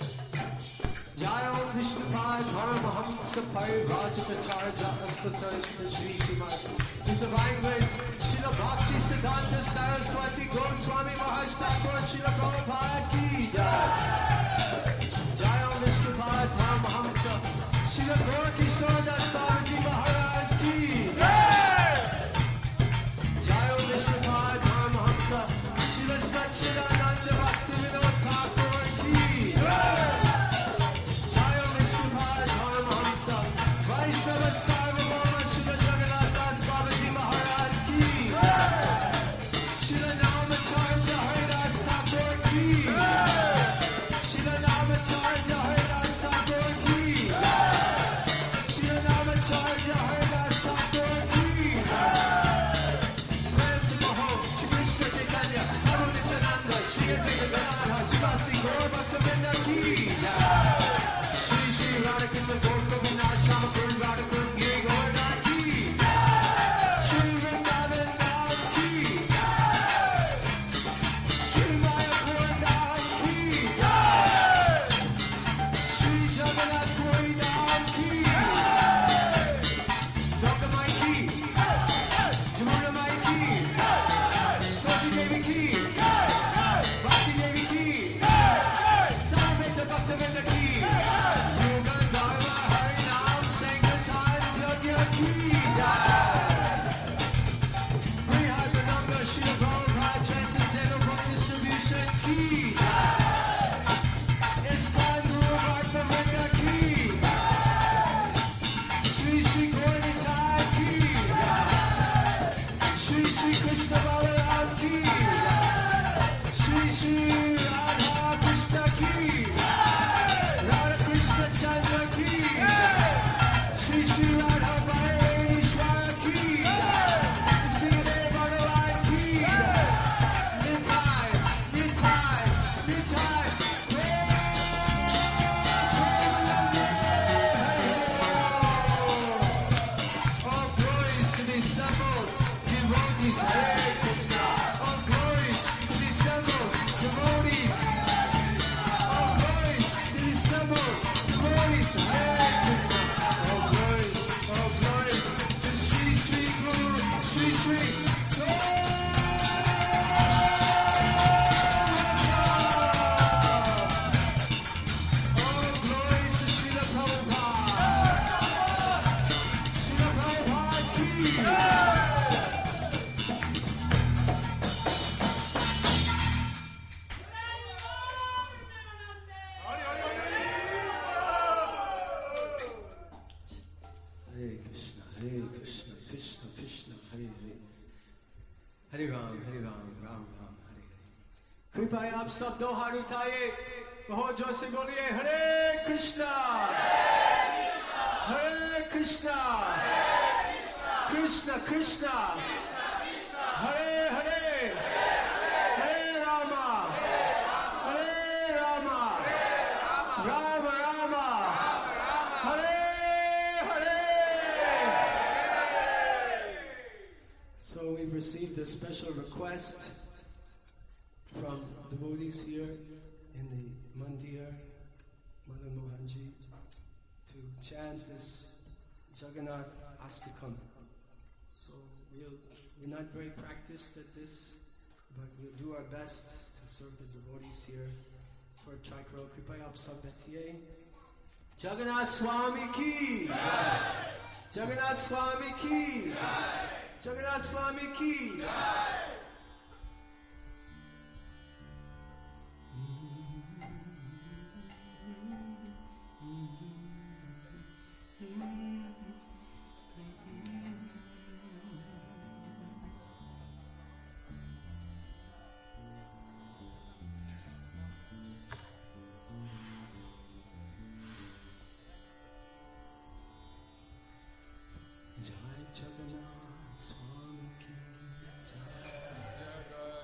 Jai Om Vishnupad Paramahamsa Parivajikacharya Asatosita Shri Srimad His Divine Grace Srila Bhakti Siddhanta Saraswati Goswami Maharaj Thakur Srila Prabhupada Ki Jai. Jai Om Vishnupad Paramahamsa Srila Gaura Das Babaji Maharaj Ki Jai. Jai Om Vishnupad Paramahamsa Srila Satchidananda Bhaktivinoda Thakur Ki Jai. Jai Om Vishnupad Paramahamsa Vaishnava Sarvabhauma Srila Jagannath Das Babaji Maharaj Ki Jai. Srila Namacharya Haridas Thakur Ki Jai. Srila Namacharya Haridas Thakur Ki Jai. Srila Namacharya Haridas Thakur Ki Jai. Prem se Maho, Shri Krishna Chaitanya, Prabhu Nityananda, Shri Advaita Gadadhar, Shivasi Gaur Bhaktivinoda Ki Jai. Shri Shri Radha Krishna Gaur Govinda Shama Puri Radha Kund Giri Gaurnath Ki Jai. Shri Vrindavan Dham Ki Jai. Shri Mayapur Dham Ki Jai. Shri Jagannath Puri Dham Ki Jai. Dwaka Mai Ki Jamuna Mai Ki Tulsi Devi Ki Bhakti Devi Ki Samveta Bhaktivinoda Ki Yuga Dharma Harinam Sankirtan Yajna Ki Jai. Brihadananda Srila Prabhupada Transcendental Book Distribution Ki Jai. ISKCON Guru Bhaktivinoda Ki Jai. Shri Shri Gauranitai Ki Jai. Shri Shri Krishna Balaram Ki Jai. Shri Shri Radha Krishna Ki Jai. Radha Krishna Chandra Ki Jai. Shri Shri Radha Bhaireshwara Ki Jai. Sridev Bhagavan Ki Jai. Nitai, Nitai, Nitai. All glories to the assembled devotees. Hare Krishna. All glories to the assembled devotees. All glories to the assembled devotees. Hare Krishna. All glories to Shri Shri Guru Shri Shri. All glories to Srila Prabhupada. Srila Prabhupada Ki Jai. Hare Krishna, Krishna Krishna, Hare Hare. Hare Ram, Ram Ram, Hare Hare. कृपया आप सब दो हाथ उठाइए, बहुत जोर से बोलिए हरे कृष्णा, हरे कृष्णा, कृष्ण कृष्णा, हरे हरे, हरे Rama, Ram Rama, Hare Hare. So we've received a special request from devotees here in the Mandir, Madan Mohanji, to chant this Jagannath Astakam. So we're not very practiced at this, but we'll do our best to serve the devotees here for Chaikro Kripaya Absabhatiye. Jagannath Swami Ki Jai! Jagannath Swami Ki Jai! Jagannath Swami Ki Jai! Jagannath Swami Ki Jai.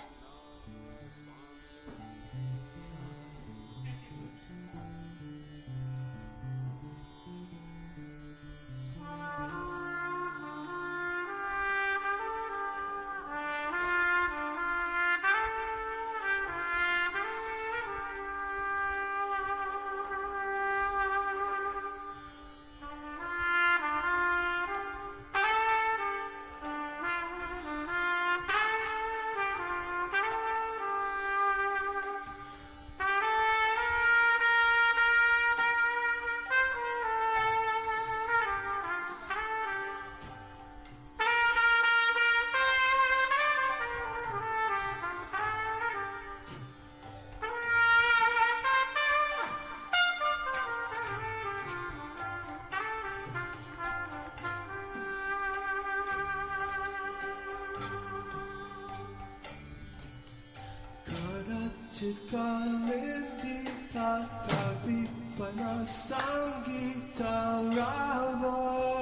Chikalindi tatabi panasangita ravo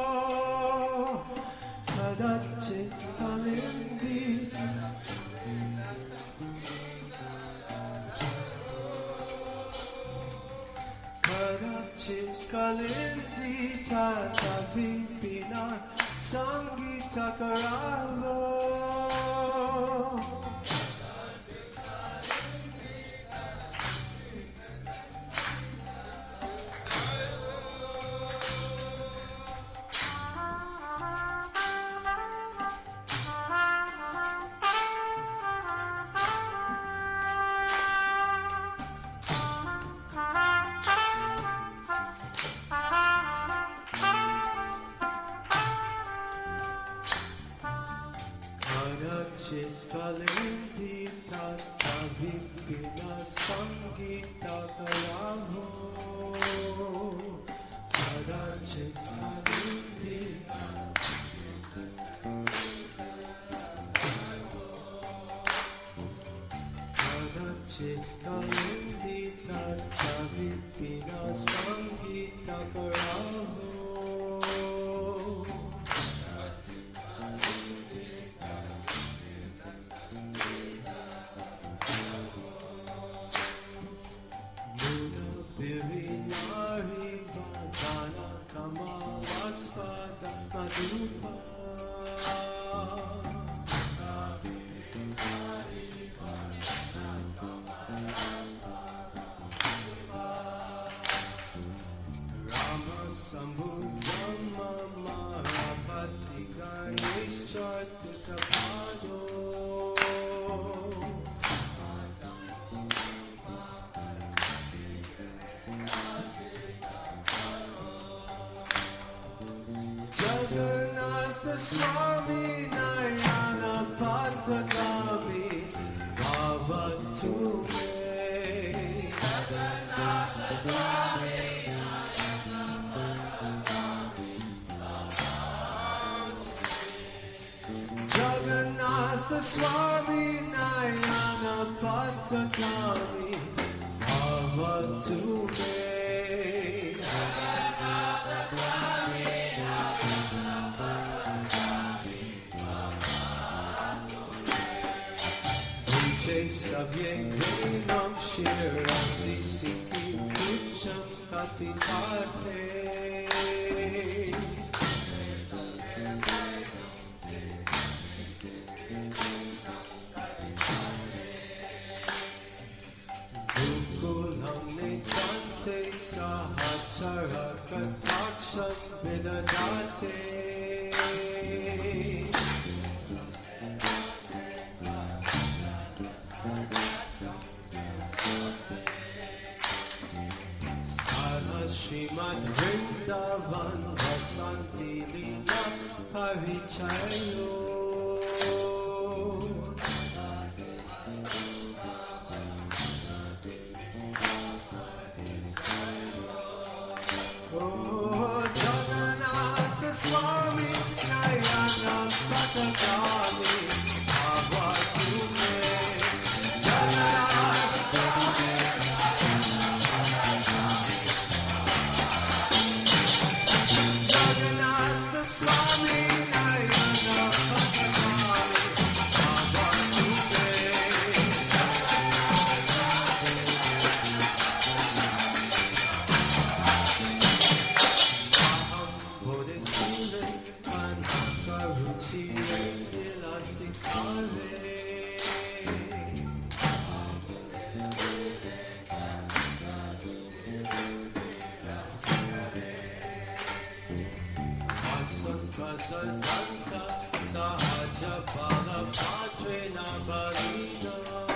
Kadachit kalindi Kadachit kalindi tatabi panasangita ravo Kalindi tata vipina sangita karamo Kadachit kalindi Kadachit kalindi tata vipina sangita karamo Jagannatha Swami Nayana Patagami Bhavatu me Jagannatha Swami Nayana Patagami Jagannatha Swami Nayana Patagami Bhavatu me Savyenam Shirasi Siki Kucham Katikate Gukulam Nitante Sahachara Kataksham Vedadate Srimad Vrindavan Vasanti Lila Parichayo Oh Jagannatha Swami Nayana Patagami Bhavatu me Jagannatha Swami Nayana Patagami Bhavatu me Aham Bodhisule Anakaruchi Vilasikare Vasanta Sahaja Bala Padrena Balina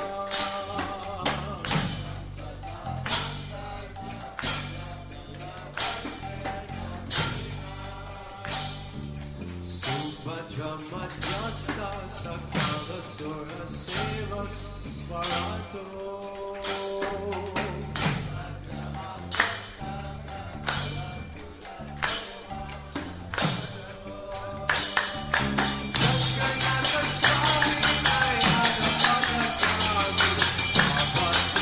Subhadra Madhyasta Sakala Sura Sevas Svarato Jagannatha Swami Nayana Patagami Bhavatu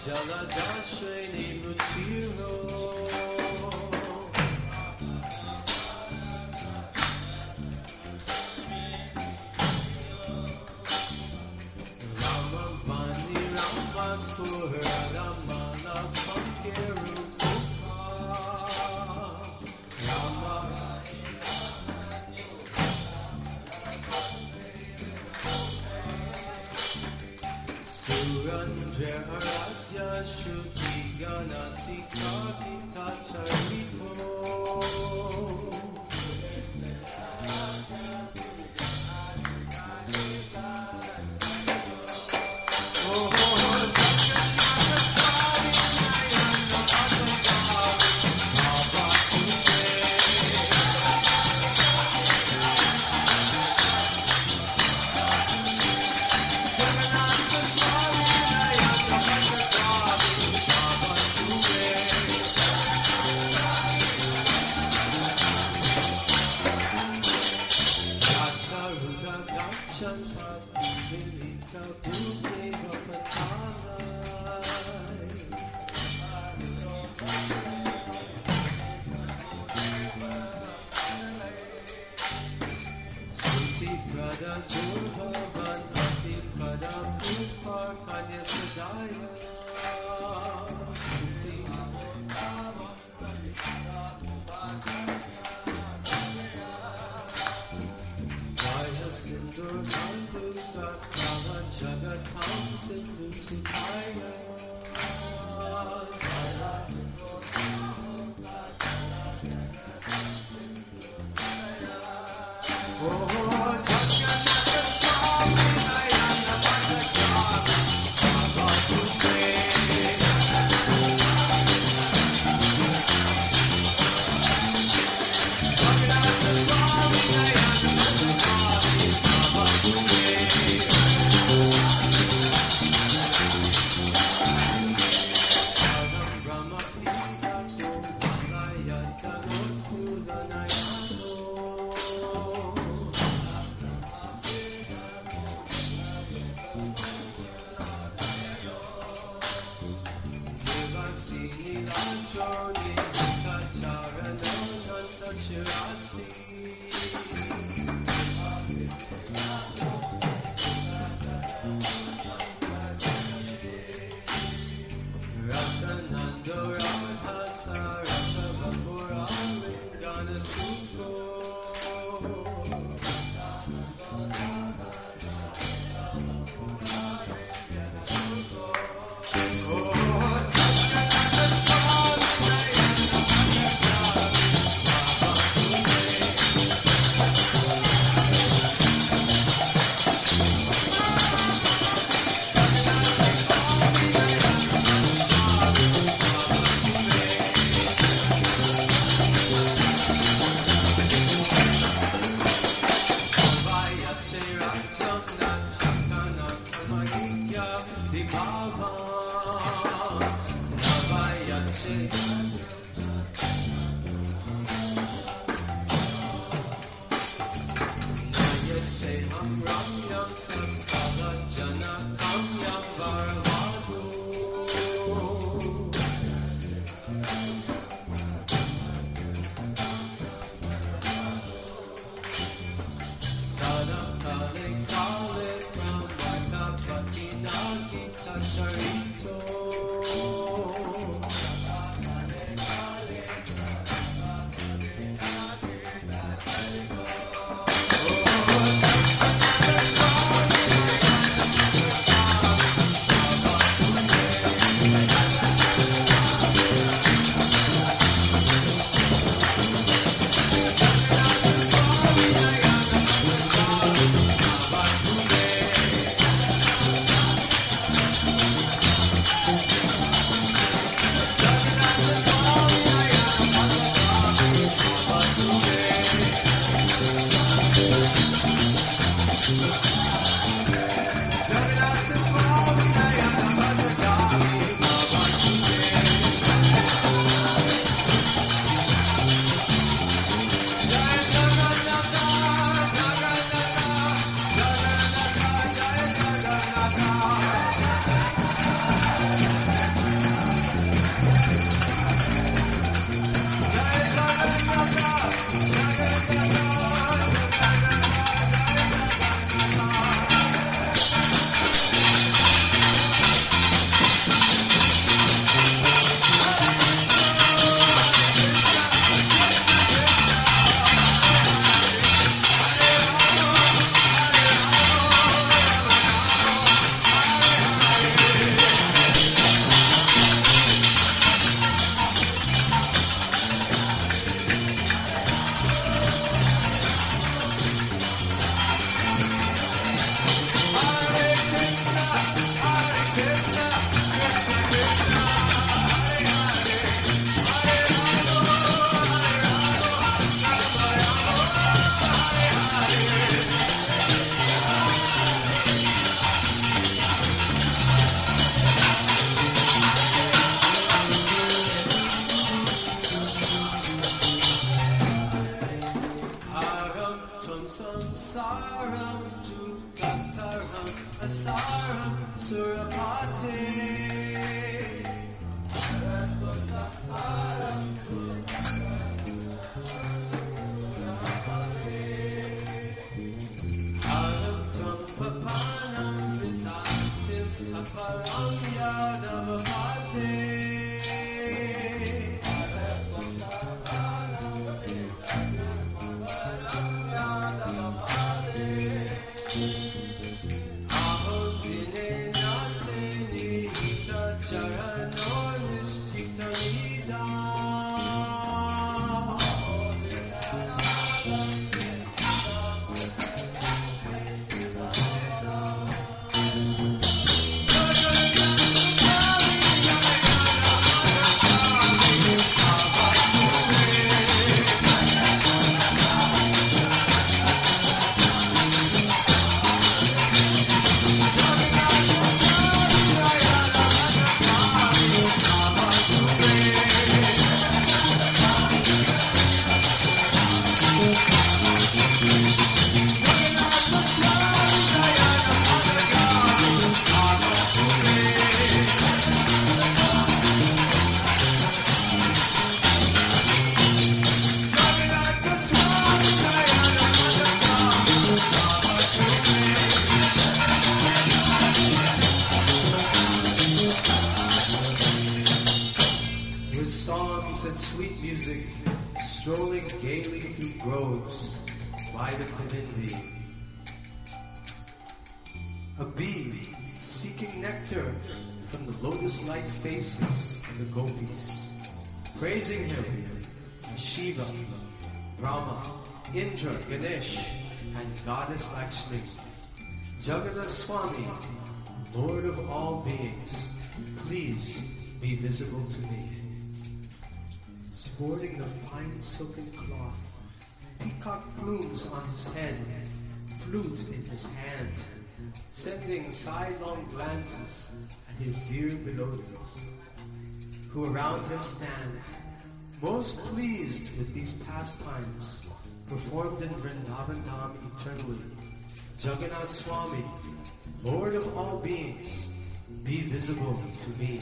Jaladashini Mutiro Rama Vani Rama Sura Ramana Pankeru Rama Surandra Aradya Shruti Gana Sita Gita Chariko Sorry. A bee seeking nectar from the lotus-like faces of the gopis, praising him as Shiva, Brahma, Indra, Ganesh, and Goddess Lakshmi. Jagannath Swami, Lord of all beings, please be visible to me. Sporting the fine silken cloth, peacock plumes on his head, flute in his hand, sending sidelong glances at his dear beloveds, who around him stand, most pleased with these pastimes performed in Vrindavan Dham eternally. Jagannath Swami, Lord of all beings, be visible to me.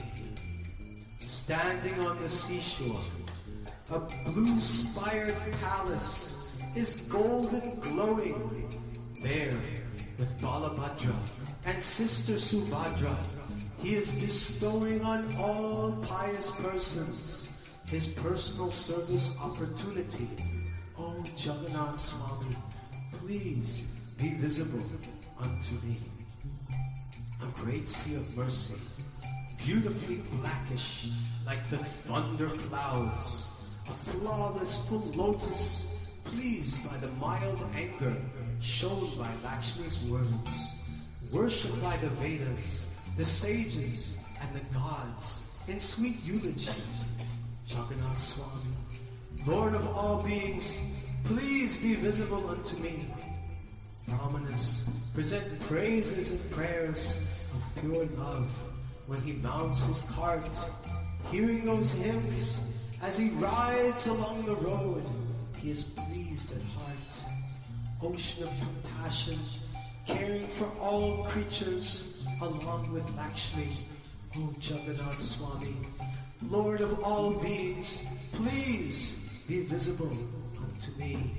Standing on the seashore, a blue-spired palace is golden glowing. There, with Balabhadra and Sister Subhadra, he is bestowing on all pious persons his personal service opportunity. Oh Jagannath Swami, please be visible unto me. A great sea of mercy, beautifully blackish like the thunder clouds, a flawless full lotus, pleased by the mild anger shown by Lakshmi's words, worshipped by the Vedas, the sages, and the gods in sweet eulogy. Jagannath Swami, Lord of all beings, please be visible unto me. Brahmanas present praises and prayers of pure love when he mounts his cart, hearing those hymns as he rides along the road. He is pleased at heart. Ocean of compassion, caring for all creatures, along with Lakshmi. O Jagannath Swami, Lord of all beings, please be visible unto me.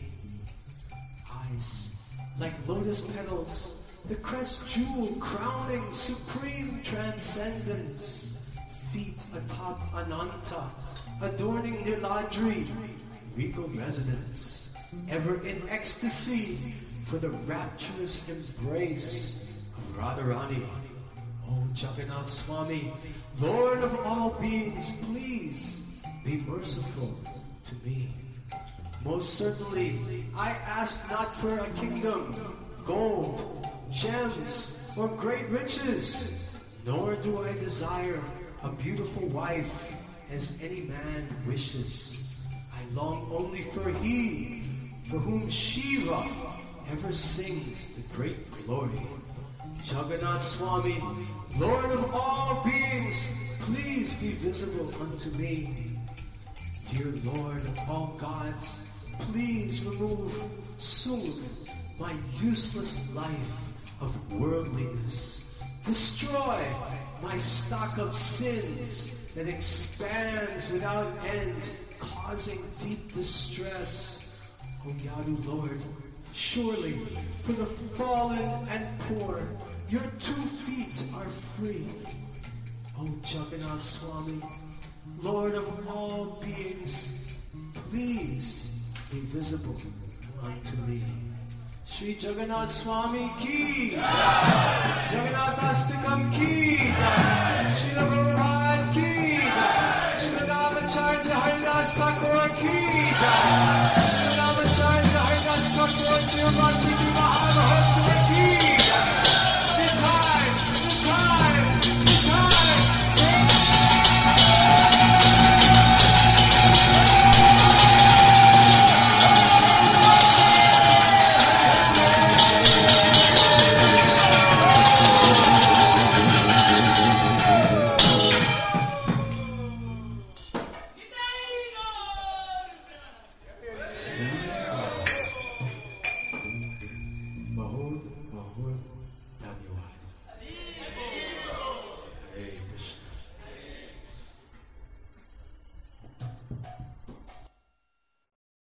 Eyes like lotus petals, the crest jewel crowning supreme transcendence. Feet atop Ananta, adorning Niladri, regal residence, ever in ecstasy for the rapturous embrace of Radharani. O Jagannath Swami, Lord of all beings, please be merciful to me. Most certainly, I ask not for a kingdom, gold, gems, or great riches, nor do I desire a beautiful wife as any man wishes. I long only for he for whom Shiva ever sings the great glory. Jagannath Swami, Lord of all beings, please be visible unto me. Dear Lord of all gods, please remove soon my useless life of worldliness. Destroy my stock of sins that expands without end, causing deep distress. O Yadu Lord, surely for the fallen and poor, your 2 feet are free. O Jagannath Swami, Lord of all beings, please be visible unto me. Shri Jagannath Swami ki Jai, Jagannath Astakam ki Jai.